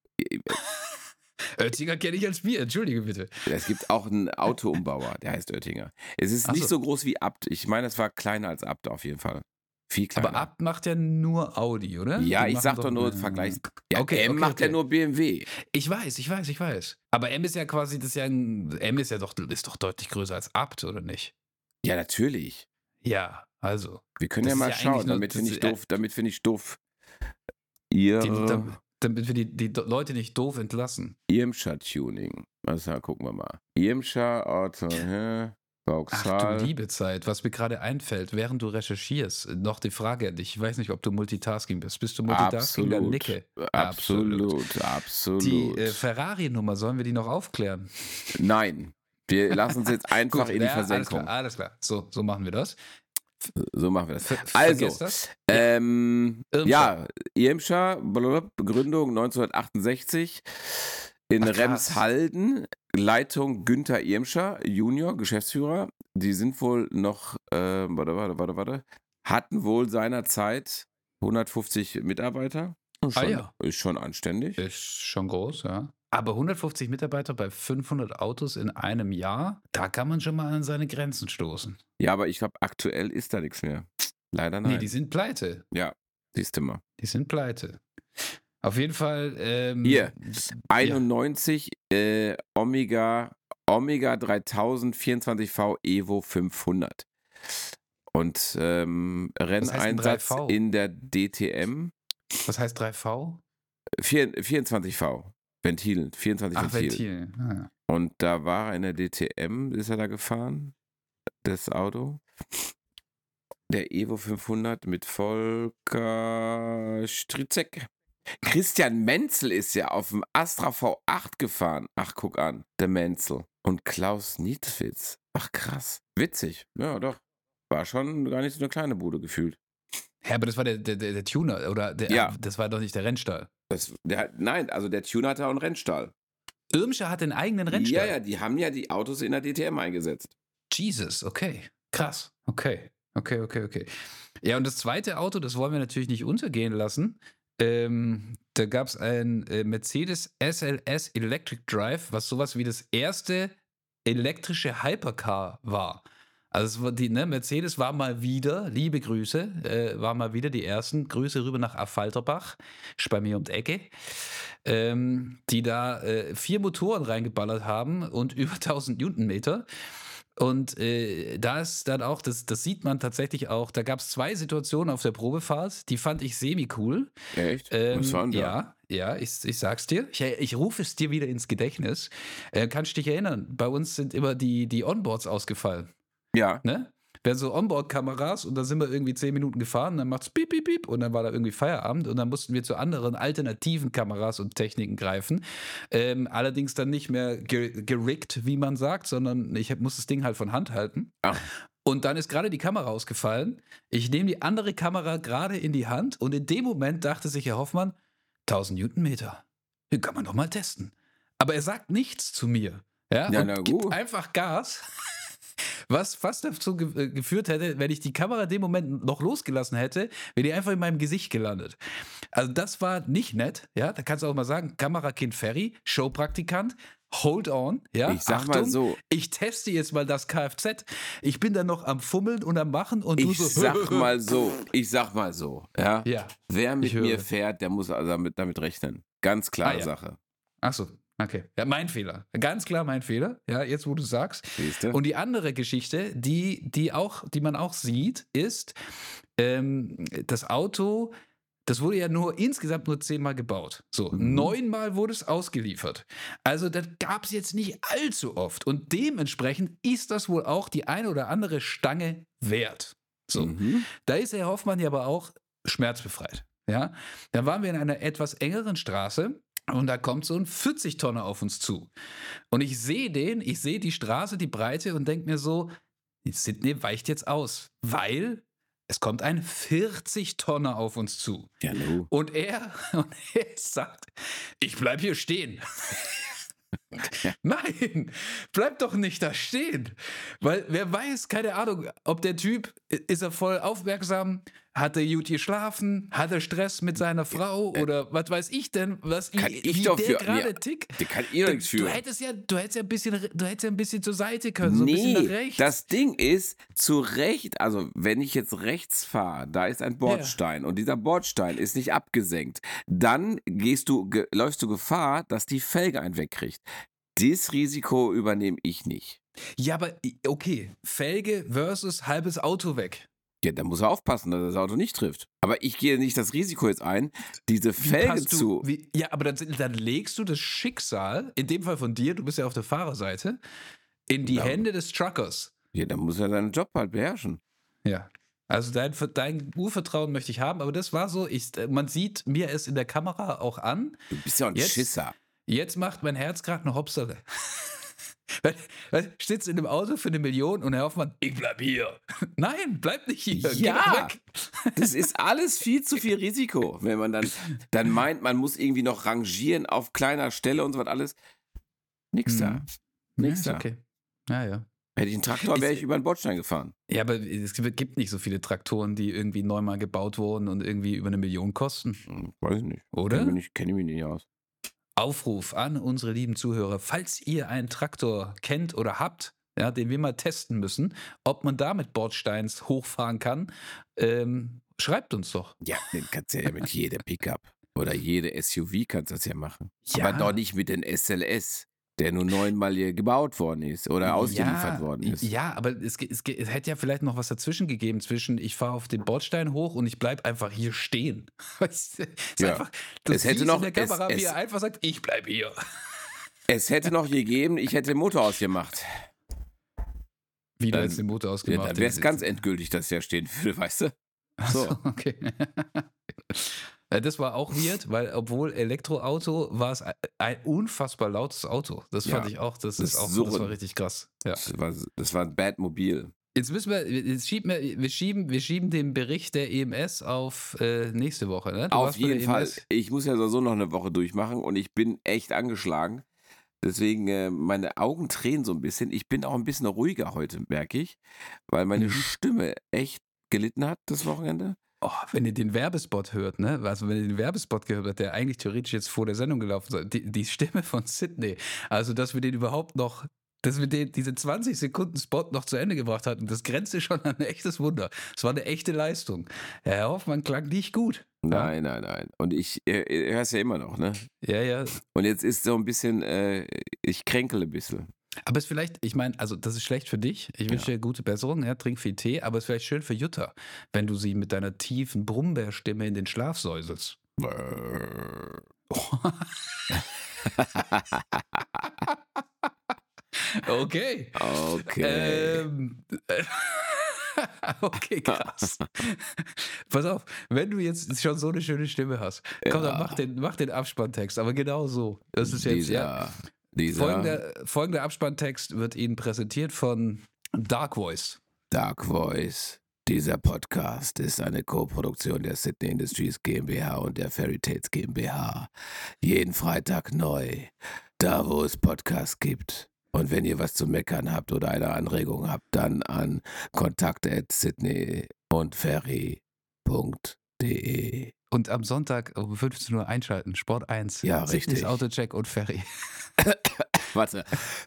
Speaker 1: Oettinger kenne ich als Bier, entschuldige bitte.
Speaker 2: es gibt auch einen Autoumbauer, der heißt Oettinger. Es ist
Speaker 1: Ach
Speaker 2: nicht
Speaker 1: so.
Speaker 2: so groß wie Abt. Ich meine, es war kleiner als Abt auf jeden Fall. Viel kleiner.
Speaker 1: Aber Abt macht ja nur Audi, oder?
Speaker 2: Ja,
Speaker 1: Die
Speaker 2: ich
Speaker 1: machen
Speaker 2: sag doch nur Vergleichs. Ja,
Speaker 1: Okay,
Speaker 2: M
Speaker 1: okay,
Speaker 2: macht
Speaker 1: okay.
Speaker 2: ja nur B M W.
Speaker 1: Ich weiß, ich weiß, ich weiß. Aber M ist ja quasi, das ist ja ein, M ist ja doch, ist doch deutlich größer als Abt, oder nicht?
Speaker 2: Ja, natürlich.
Speaker 1: Ja, also.
Speaker 2: Wir können
Speaker 1: Das
Speaker 2: ja
Speaker 1: ist
Speaker 2: mal
Speaker 1: ja eigentlich
Speaker 2: schauen,
Speaker 1: nur-
Speaker 2: damit
Speaker 1: das
Speaker 2: finde ich
Speaker 1: ist ja-
Speaker 2: doof, damit finde ich doof. Ihre
Speaker 1: Die- da- damit wir die, die Leute nicht doof entlassen.
Speaker 2: Irmscher-Tuning. Also, gucken wir mal. Irmscher, Auto, hä? Vauxhall.
Speaker 1: Ach du liebe Zeit, was mir gerade einfällt, während du recherchierst, noch die Frage an dich. Ich weiß nicht, ob du Multitasking bist. Bist du Multitasking? Dann nicke.
Speaker 2: Absolut, absolut.
Speaker 1: Die äh, Ferrari-Nummer, sollen wir die noch aufklären?
Speaker 2: Nein. Wir lassen uns jetzt einfach
Speaker 1: Gut,
Speaker 2: in die
Speaker 1: ja,
Speaker 2: Versenkung.
Speaker 1: Alles klar, alles klar. So, so machen wir das.
Speaker 2: So machen wir das.
Speaker 1: Ver
Speaker 2: also,
Speaker 1: das?
Speaker 2: ähm,
Speaker 1: Irmscher.
Speaker 2: ja, Irmscher, blablabla, Gründung neunzehnhundertachtundsechzig in
Speaker 1: Ach, krass.
Speaker 2: Remshalden, Leitung Günther Irmscher, Junior, Geschäftsführer. Die sind wohl noch, äh, warte, warte, warte, warte, hatten wohl seinerzeit hundertfünfzig Mitarbeiter. Schon,
Speaker 1: Ah, ja.
Speaker 2: Ist schon anständig.
Speaker 1: Ist schon groß, ja. Aber hundertfünfzig Mitarbeiter bei fünfhundert Autos in einem Jahr, da kann man schon mal an seine Grenzen stoßen.
Speaker 2: Ja, aber ich glaube, aktuell ist da nichts mehr. Leider nein.
Speaker 1: Nee, die sind pleite.
Speaker 2: Ja, siehst du mal.
Speaker 1: Die sind pleite. Auf jeden Fall. Ähm,
Speaker 2: Hier,
Speaker 1: ja.
Speaker 2: einundneunzig äh, Omega, Omega dreitausend vierundzwanzig V Evo fünfhundert. Und ähm, Renneinsatz
Speaker 1: drei V?
Speaker 2: in der D T M.
Speaker 1: Was heißt drei V?
Speaker 2: vier, vierundzwanzig V. Ventilen, vierundzwanzig
Speaker 1: Ach,
Speaker 2: Ventile.
Speaker 1: Ventil. Ah.
Speaker 2: Und da war er in der D T M, ist er da gefahren, das Auto. Der Evo fünfhundert mit Volker Stritzek. Christian Menzel ist ja auf dem Astra V acht gefahren. Ach, guck an, der Menzel. Und Klaus Niedwitz. Ach, krass. Witzig. Ja, doch. War schon gar nicht so eine kleine Bude gefühlt.
Speaker 1: Ja, aber das war der, der, der Tuner, oder? Der,
Speaker 2: Ja.
Speaker 1: Das war doch nicht der Rennstall.
Speaker 2: Das, der, nein, also der Tuner hatte auch einen Rennstall.
Speaker 1: Irmscher hat den eigenen Rennstall.
Speaker 2: Ja, ja, die haben ja die Autos in der D T M eingesetzt.
Speaker 1: Jesus, okay. Krass. Okay. Okay, okay, okay. Ja, und das zweite Auto, das wollen wir natürlich nicht untergehen lassen. Ähm, da gab es ein äh, Mercedes S L S Electric Drive, was sowas wie das erste elektrische Hypercar war. Also es war die, ne, Mercedes war mal wieder, liebe Grüße, äh, war mal wieder die ersten, Grüße rüber nach Affalterbach, ist bei mir um die Ecke, ähm, die da äh, vier Motoren reingeballert haben und über tausend Newtonmeter. Und äh, da ist dann auch, das, das sieht man tatsächlich auch, da gab es zwei Situationen auf der Probefahrt, die fand ich semi-cool.
Speaker 2: Echt?
Speaker 1: Ähm,
Speaker 2: Was war denn da?
Speaker 1: Ja, ja, ich, ich sag's dir. Ich, ich rufe es dir wieder ins Gedächtnis. Äh, kannst du dich erinnern, bei uns sind immer die, die Onboards ausgefallen.
Speaker 2: Ja.
Speaker 1: Ne? Wir hatten so Onboard-Kameras und da sind wir irgendwie zehn Minuten gefahren, dann macht's piep, piep, piep und dann war da irgendwie Feierabend und dann mussten wir zu anderen alternativen Kameras und Techniken greifen. Ähm, allerdings dann nicht mehr ge gerickt, wie man sagt, sondern ich muss das Ding halt von Hand halten.
Speaker 2: Ach.
Speaker 1: Und dann ist gerade die Kamera ausgefallen. Ich nehme die andere Kamera gerade in die Hand und in dem Moment dachte sich Herr Hoffmann, tausend Newtonmeter, den kann man doch mal testen. Aber er sagt nichts zu mir. Ja,
Speaker 2: Ja,
Speaker 1: und
Speaker 2: na
Speaker 1: gibt
Speaker 2: gut.
Speaker 1: einfach Gas. Was fast dazu ge äh, geführt hätte, wenn ich die Kamera in dem Moment noch losgelassen hätte, wäre die einfach in meinem Gesicht gelandet. Also das war nicht nett, ja, da kannst du auch mal sagen, Kamerakind Ferry, Showpraktikant, hold on, ja,
Speaker 2: Ich sag
Speaker 1: Achtung,
Speaker 2: mal so.
Speaker 1: ich teste jetzt mal das Kfz, ich bin dann noch am Fummeln und am Machen und du
Speaker 2: Ich
Speaker 1: so,
Speaker 2: sag mal so, ich sag mal so, ja.
Speaker 1: ja,
Speaker 2: Wer mit
Speaker 1: ich höre.
Speaker 2: mir fährt, der muss also damit, damit rechnen. Ganz klare
Speaker 1: Ah, ja.
Speaker 2: Sache.
Speaker 1: ach so, okay, ja, mein Fehler, ganz klar mein Fehler, ja, jetzt wo du sagst.
Speaker 2: Siehst du?
Speaker 1: Und die andere Geschichte, die, die, auch, die man auch sieht, ist, ähm, das Auto, das wurde ja nur insgesamt nur zehnmal gebaut. So,
Speaker 2: Mhm.
Speaker 1: neunmal wurde es ausgeliefert. Also das gab es jetzt nicht allzu oft. Und dementsprechend ist das wohl auch die eine oder andere Stange wert. So,
Speaker 2: Mhm.
Speaker 1: da ist Herr Hoffmann ja aber auch schmerzbefreit. Ja? Da waren wir in einer etwas engeren Straße. Und da kommt so ein vierzig-Tonner auf uns zu. Und ich sehe den, ich sehe die Straße, die Breite und denke mir so, Sydney weicht jetzt aus, weil es kommt ein vierzig-Tonner auf uns zu.
Speaker 2: Ja, no.
Speaker 1: Und er, und er sagt, ich bleib hier stehen. Nein, bleib doch nicht da stehen. Weil wer weiß, keine Ahnung, ob der Typ, ist er voll aufmerksam, hat er gut geschlafen, hat er Stress mit seiner Frau oder was weiß ich denn, was,
Speaker 2: Kann
Speaker 1: wie,
Speaker 2: ich
Speaker 1: wie
Speaker 2: doch
Speaker 1: der
Speaker 2: für-
Speaker 1: gerade
Speaker 2: nee,
Speaker 1: tickt.
Speaker 2: Der kann ihr doch nichts
Speaker 1: Du
Speaker 2: für.
Speaker 1: hättest ja, du hättest ja ein bisschen, du hättest ja ein bisschen zur Seite können, so ein bisschen nach
Speaker 2: Nee,
Speaker 1: rechts.
Speaker 2: das Ding ist, zu Recht, also wenn ich jetzt rechts fahre, da ist ein Bordstein und dieser Bordstein ist nicht abgesenkt, dann gehst du, ge, läufst du Gefahr, dass die Felge einen wegkriegt. Das Risiko übernehme ich nicht.
Speaker 1: Ja, aber okay, Felge versus halbes Auto weg.
Speaker 2: Ja, da muss er aufpassen, dass er das Auto nicht trifft. Aber ich gehe nicht das Risiko jetzt ein, diese Felge
Speaker 1: du,
Speaker 2: zu...
Speaker 1: Wie, ja, aber dann, dann legst du das Schicksal, in dem Fall von dir, du bist ja auf der Fahrerseite, in die
Speaker 2: Ja.
Speaker 1: Hände des Truckers.
Speaker 2: Ja, dann muss er seinen Job halt beherrschen.
Speaker 1: Ja. Also dein, dein Urvertrauen möchte ich haben, aber das war so, ich, man sieht mir es in der Kamera auch an.
Speaker 2: Du bist ja ein
Speaker 1: Jetzt-
Speaker 2: Schisser.
Speaker 1: Jetzt macht mein Herz gerade eine Hopsale. Weil, weil sitzt in einem Auto für eine Million und Herr Hoffmann, ich bleib hier. Nein, bleib nicht hier. Geh
Speaker 2: Ja.
Speaker 1: doch weg.
Speaker 2: Das ist alles viel zu viel Risiko, wenn man dann, dann meint, man muss irgendwie noch rangieren auf kleiner Stelle und so was alles. Nix da.
Speaker 1: Mhm.
Speaker 2: Nix
Speaker 1: Ja,
Speaker 2: da.
Speaker 1: ist okay. Ja, ja.
Speaker 2: Hätte ich einen Traktor, wäre
Speaker 1: Ist-
Speaker 2: ich über den Bordstein gefahren.
Speaker 1: Ja, aber es gibt nicht so viele Traktoren, die irgendwie neunmal gebaut wurden und irgendwie über eine Million kosten,
Speaker 2: Hm, weiß ich nicht.
Speaker 1: oder?
Speaker 2: Kenne mich, nicht- kenn ich mich nicht aus.
Speaker 1: Aufruf an unsere lieben Zuhörer, falls ihr einen Traktor kennt oder habt, ja, den wir mal testen müssen, ob man da mit Bordsteins hochfahren kann, ähm, schreibt uns doch.
Speaker 2: Ja, den kannst du ja mit jedem Pickup oder jede S U V kannst du das ja machen.
Speaker 1: Ja.
Speaker 2: Aber doch nicht mit den S L S, der nur neunmal hier gebaut worden ist oder ausgeliefert worden ist.
Speaker 1: Ja, aber es, ge- es, ge- es hätte ja vielleicht noch was dazwischen gegeben zwischen ich fahre auf den Bordstein hoch und ich bleib einfach hier stehen. Weißt du, es ist
Speaker 2: Ja.
Speaker 1: einfach, du
Speaker 2: Es hätte
Speaker 1: siehst
Speaker 2: noch-
Speaker 1: in der Kamera,
Speaker 2: es-
Speaker 1: wie
Speaker 2: es-
Speaker 1: er einfach sagt, ich bleib hier.
Speaker 2: Es hätte noch gegeben, ich hätte den Motor ausgemacht.
Speaker 1: Wie du
Speaker 2: Dann-
Speaker 1: jetzt den Motor
Speaker 2: Ja,
Speaker 1: ausgemacht
Speaker 2: dann wäre es
Speaker 1: hast.
Speaker 2: ganz endgültig, dass der stehen würde, weißt du?
Speaker 1: Ach
Speaker 2: So.
Speaker 1: so, okay. Ja, das war auch weird, weil obwohl Elektroauto war es ein, ein unfassbar lautes Auto. Das fand
Speaker 2: Ja,
Speaker 1: ich auch, das,
Speaker 2: das
Speaker 1: ist auch,
Speaker 2: ist so
Speaker 1: das war
Speaker 2: ein-
Speaker 1: richtig krass. Ja.
Speaker 2: Das war, das war ein Batmobil.
Speaker 1: Jetzt müssen wir, jetzt schieben wir, wir schieben, wir schieben den Bericht der E M S auf äh, nächste Woche, ne? Du
Speaker 2: Auf
Speaker 1: warst bei der
Speaker 2: jeden Fall.
Speaker 1: E M S?
Speaker 2: Ich muss ja sowieso noch eine Woche durchmachen und ich bin echt angeschlagen. Deswegen, äh, meine Augen tränen so ein bisschen. Ich bin auch ein bisschen ruhiger heute, merke ich, weil meine
Speaker 1: Mhm.
Speaker 2: Stimme echt gelitten hat das Wochenende.
Speaker 1: Oh, wenn ihr den Werbespot hört, ne? Also wenn ihr den Werbespot gehört habt, der eigentlich theoretisch jetzt vor der Sendung gelaufen soll, die, die Stimme von Sydney, also dass wir den überhaupt noch, dass wir den, diese zwanzig Sekunden Spot noch zu Ende gebracht hatten, das grenzte schon an ein echtes Wunder. Es war eine echte Leistung. Herr Hoffmann klang nicht gut.
Speaker 2: Nein, nein, nein. Und ich äh, höre es ja immer noch, ne?
Speaker 1: Ja, ja.
Speaker 2: Und jetzt ist so ein bisschen, äh, ich kränkel ein bisschen.
Speaker 1: Aber es ist vielleicht, ich meine, also das ist schlecht für dich. Ich wünsche dir gute Besserung, ja, trink viel Tee, aber es ist vielleicht schön für Jutta, wenn du sie mit deiner tiefen Brummbärstimme in den Schlaf säuselst. Okay.
Speaker 2: Okay.
Speaker 1: Ähm, äh, okay, krass. Pass auf, wenn du jetzt schon so eine schöne Stimme hast, komm, dann
Speaker 2: Ja.
Speaker 1: mach den, mach den Abspanntext, aber genau so. Das ist jetzt,
Speaker 2: dieser,
Speaker 1: ja.
Speaker 2: dieser
Speaker 1: Folgender, folgender Abspanntext wird Ihnen präsentiert von Dark Voice.
Speaker 2: Dark Voice. Dieser Podcast ist eine Co-Produktion der Sydney Industries GmbH und der Fairy Tales GmbH. Jeden Freitag neu, da wo es Podcasts gibt. Und wenn ihr was zu meckern habt oder eine Anregung habt, dann an kontakt at sydney und ferry punkt de.
Speaker 1: Und am Sonntag um fünfzehn Uhr einschalten, Sport eins.
Speaker 2: Ja,
Speaker 1: Sydneys
Speaker 2: richtig.
Speaker 1: Autocheck und Ferry.
Speaker 2: Warte.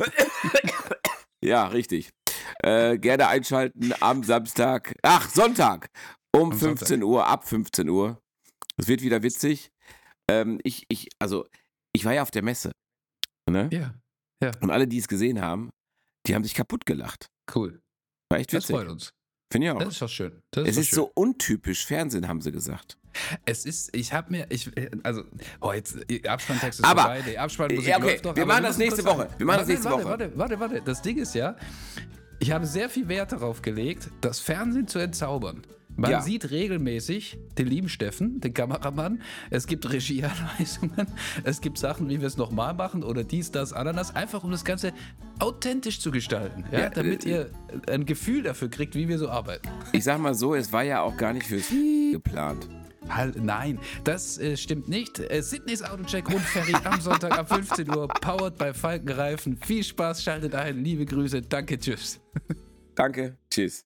Speaker 2: Ja, richtig. Äh, gerne einschalten am Samstag, ach, Sonntag um
Speaker 1: Am
Speaker 2: fünfzehn Uhr, ab fünfzehn Uhr. Es wird wieder witzig. Ähm, ich, ich, also, ich war ja auf der Messe. Ne?
Speaker 1: Ja,
Speaker 2: Und alle, die es gesehen haben, die haben sich kaputt gelacht.
Speaker 1: cool.
Speaker 2: War echt
Speaker 1: Das
Speaker 2: witzig.
Speaker 1: freut uns.
Speaker 2: Finde ich auch.
Speaker 1: Das ist doch schön. Das
Speaker 2: Es
Speaker 1: doch
Speaker 2: ist
Speaker 1: schön.
Speaker 2: so untypisch Fernsehen, haben sie gesagt.
Speaker 1: Es ist, ich habe mir, ich, also, oh, jetzt, der Abspanntext ist
Speaker 2: Aber-
Speaker 1: vorbei, die Abspannmusik
Speaker 2: Ja, okay,
Speaker 1: läuft noch.
Speaker 2: wir
Speaker 1: aber
Speaker 2: machen
Speaker 1: wir
Speaker 2: das
Speaker 1: müssen
Speaker 2: nächste
Speaker 1: kurz
Speaker 2: Woche.
Speaker 1: sagen-
Speaker 2: Wir machen das
Speaker 1: warte,
Speaker 2: nächste
Speaker 1: warte,
Speaker 2: Woche.
Speaker 1: Warte, warte, warte. Das Ding ist ja, ich habe sehr viel Wert darauf gelegt, das Fernsehen zu entzaubern. Man
Speaker 2: Ja.
Speaker 1: sieht regelmäßig den lieben Steffen, den Kameramann. Es gibt Regieanweisungen. Es gibt Sachen, wie wir es nochmal machen oder dies, das, Ananas. Einfach um das Ganze authentisch zu gestalten. Ja?
Speaker 2: Ja,
Speaker 1: damit
Speaker 2: äh,
Speaker 1: ihr ein Gefühl dafür kriegt, wie wir so arbeiten.
Speaker 2: Ich sag mal so, es war ja auch gar nicht fürs geplant.
Speaker 1: Halt, nein, das äh, stimmt nicht. Äh, Sydneys Autocheck und Ferry am Sonntag ab fünfzehn Uhr, powered bei Falkenreifen. Viel Spaß, schaltet ein. Liebe Grüße, danke, tschüss.
Speaker 2: Danke, tschüss.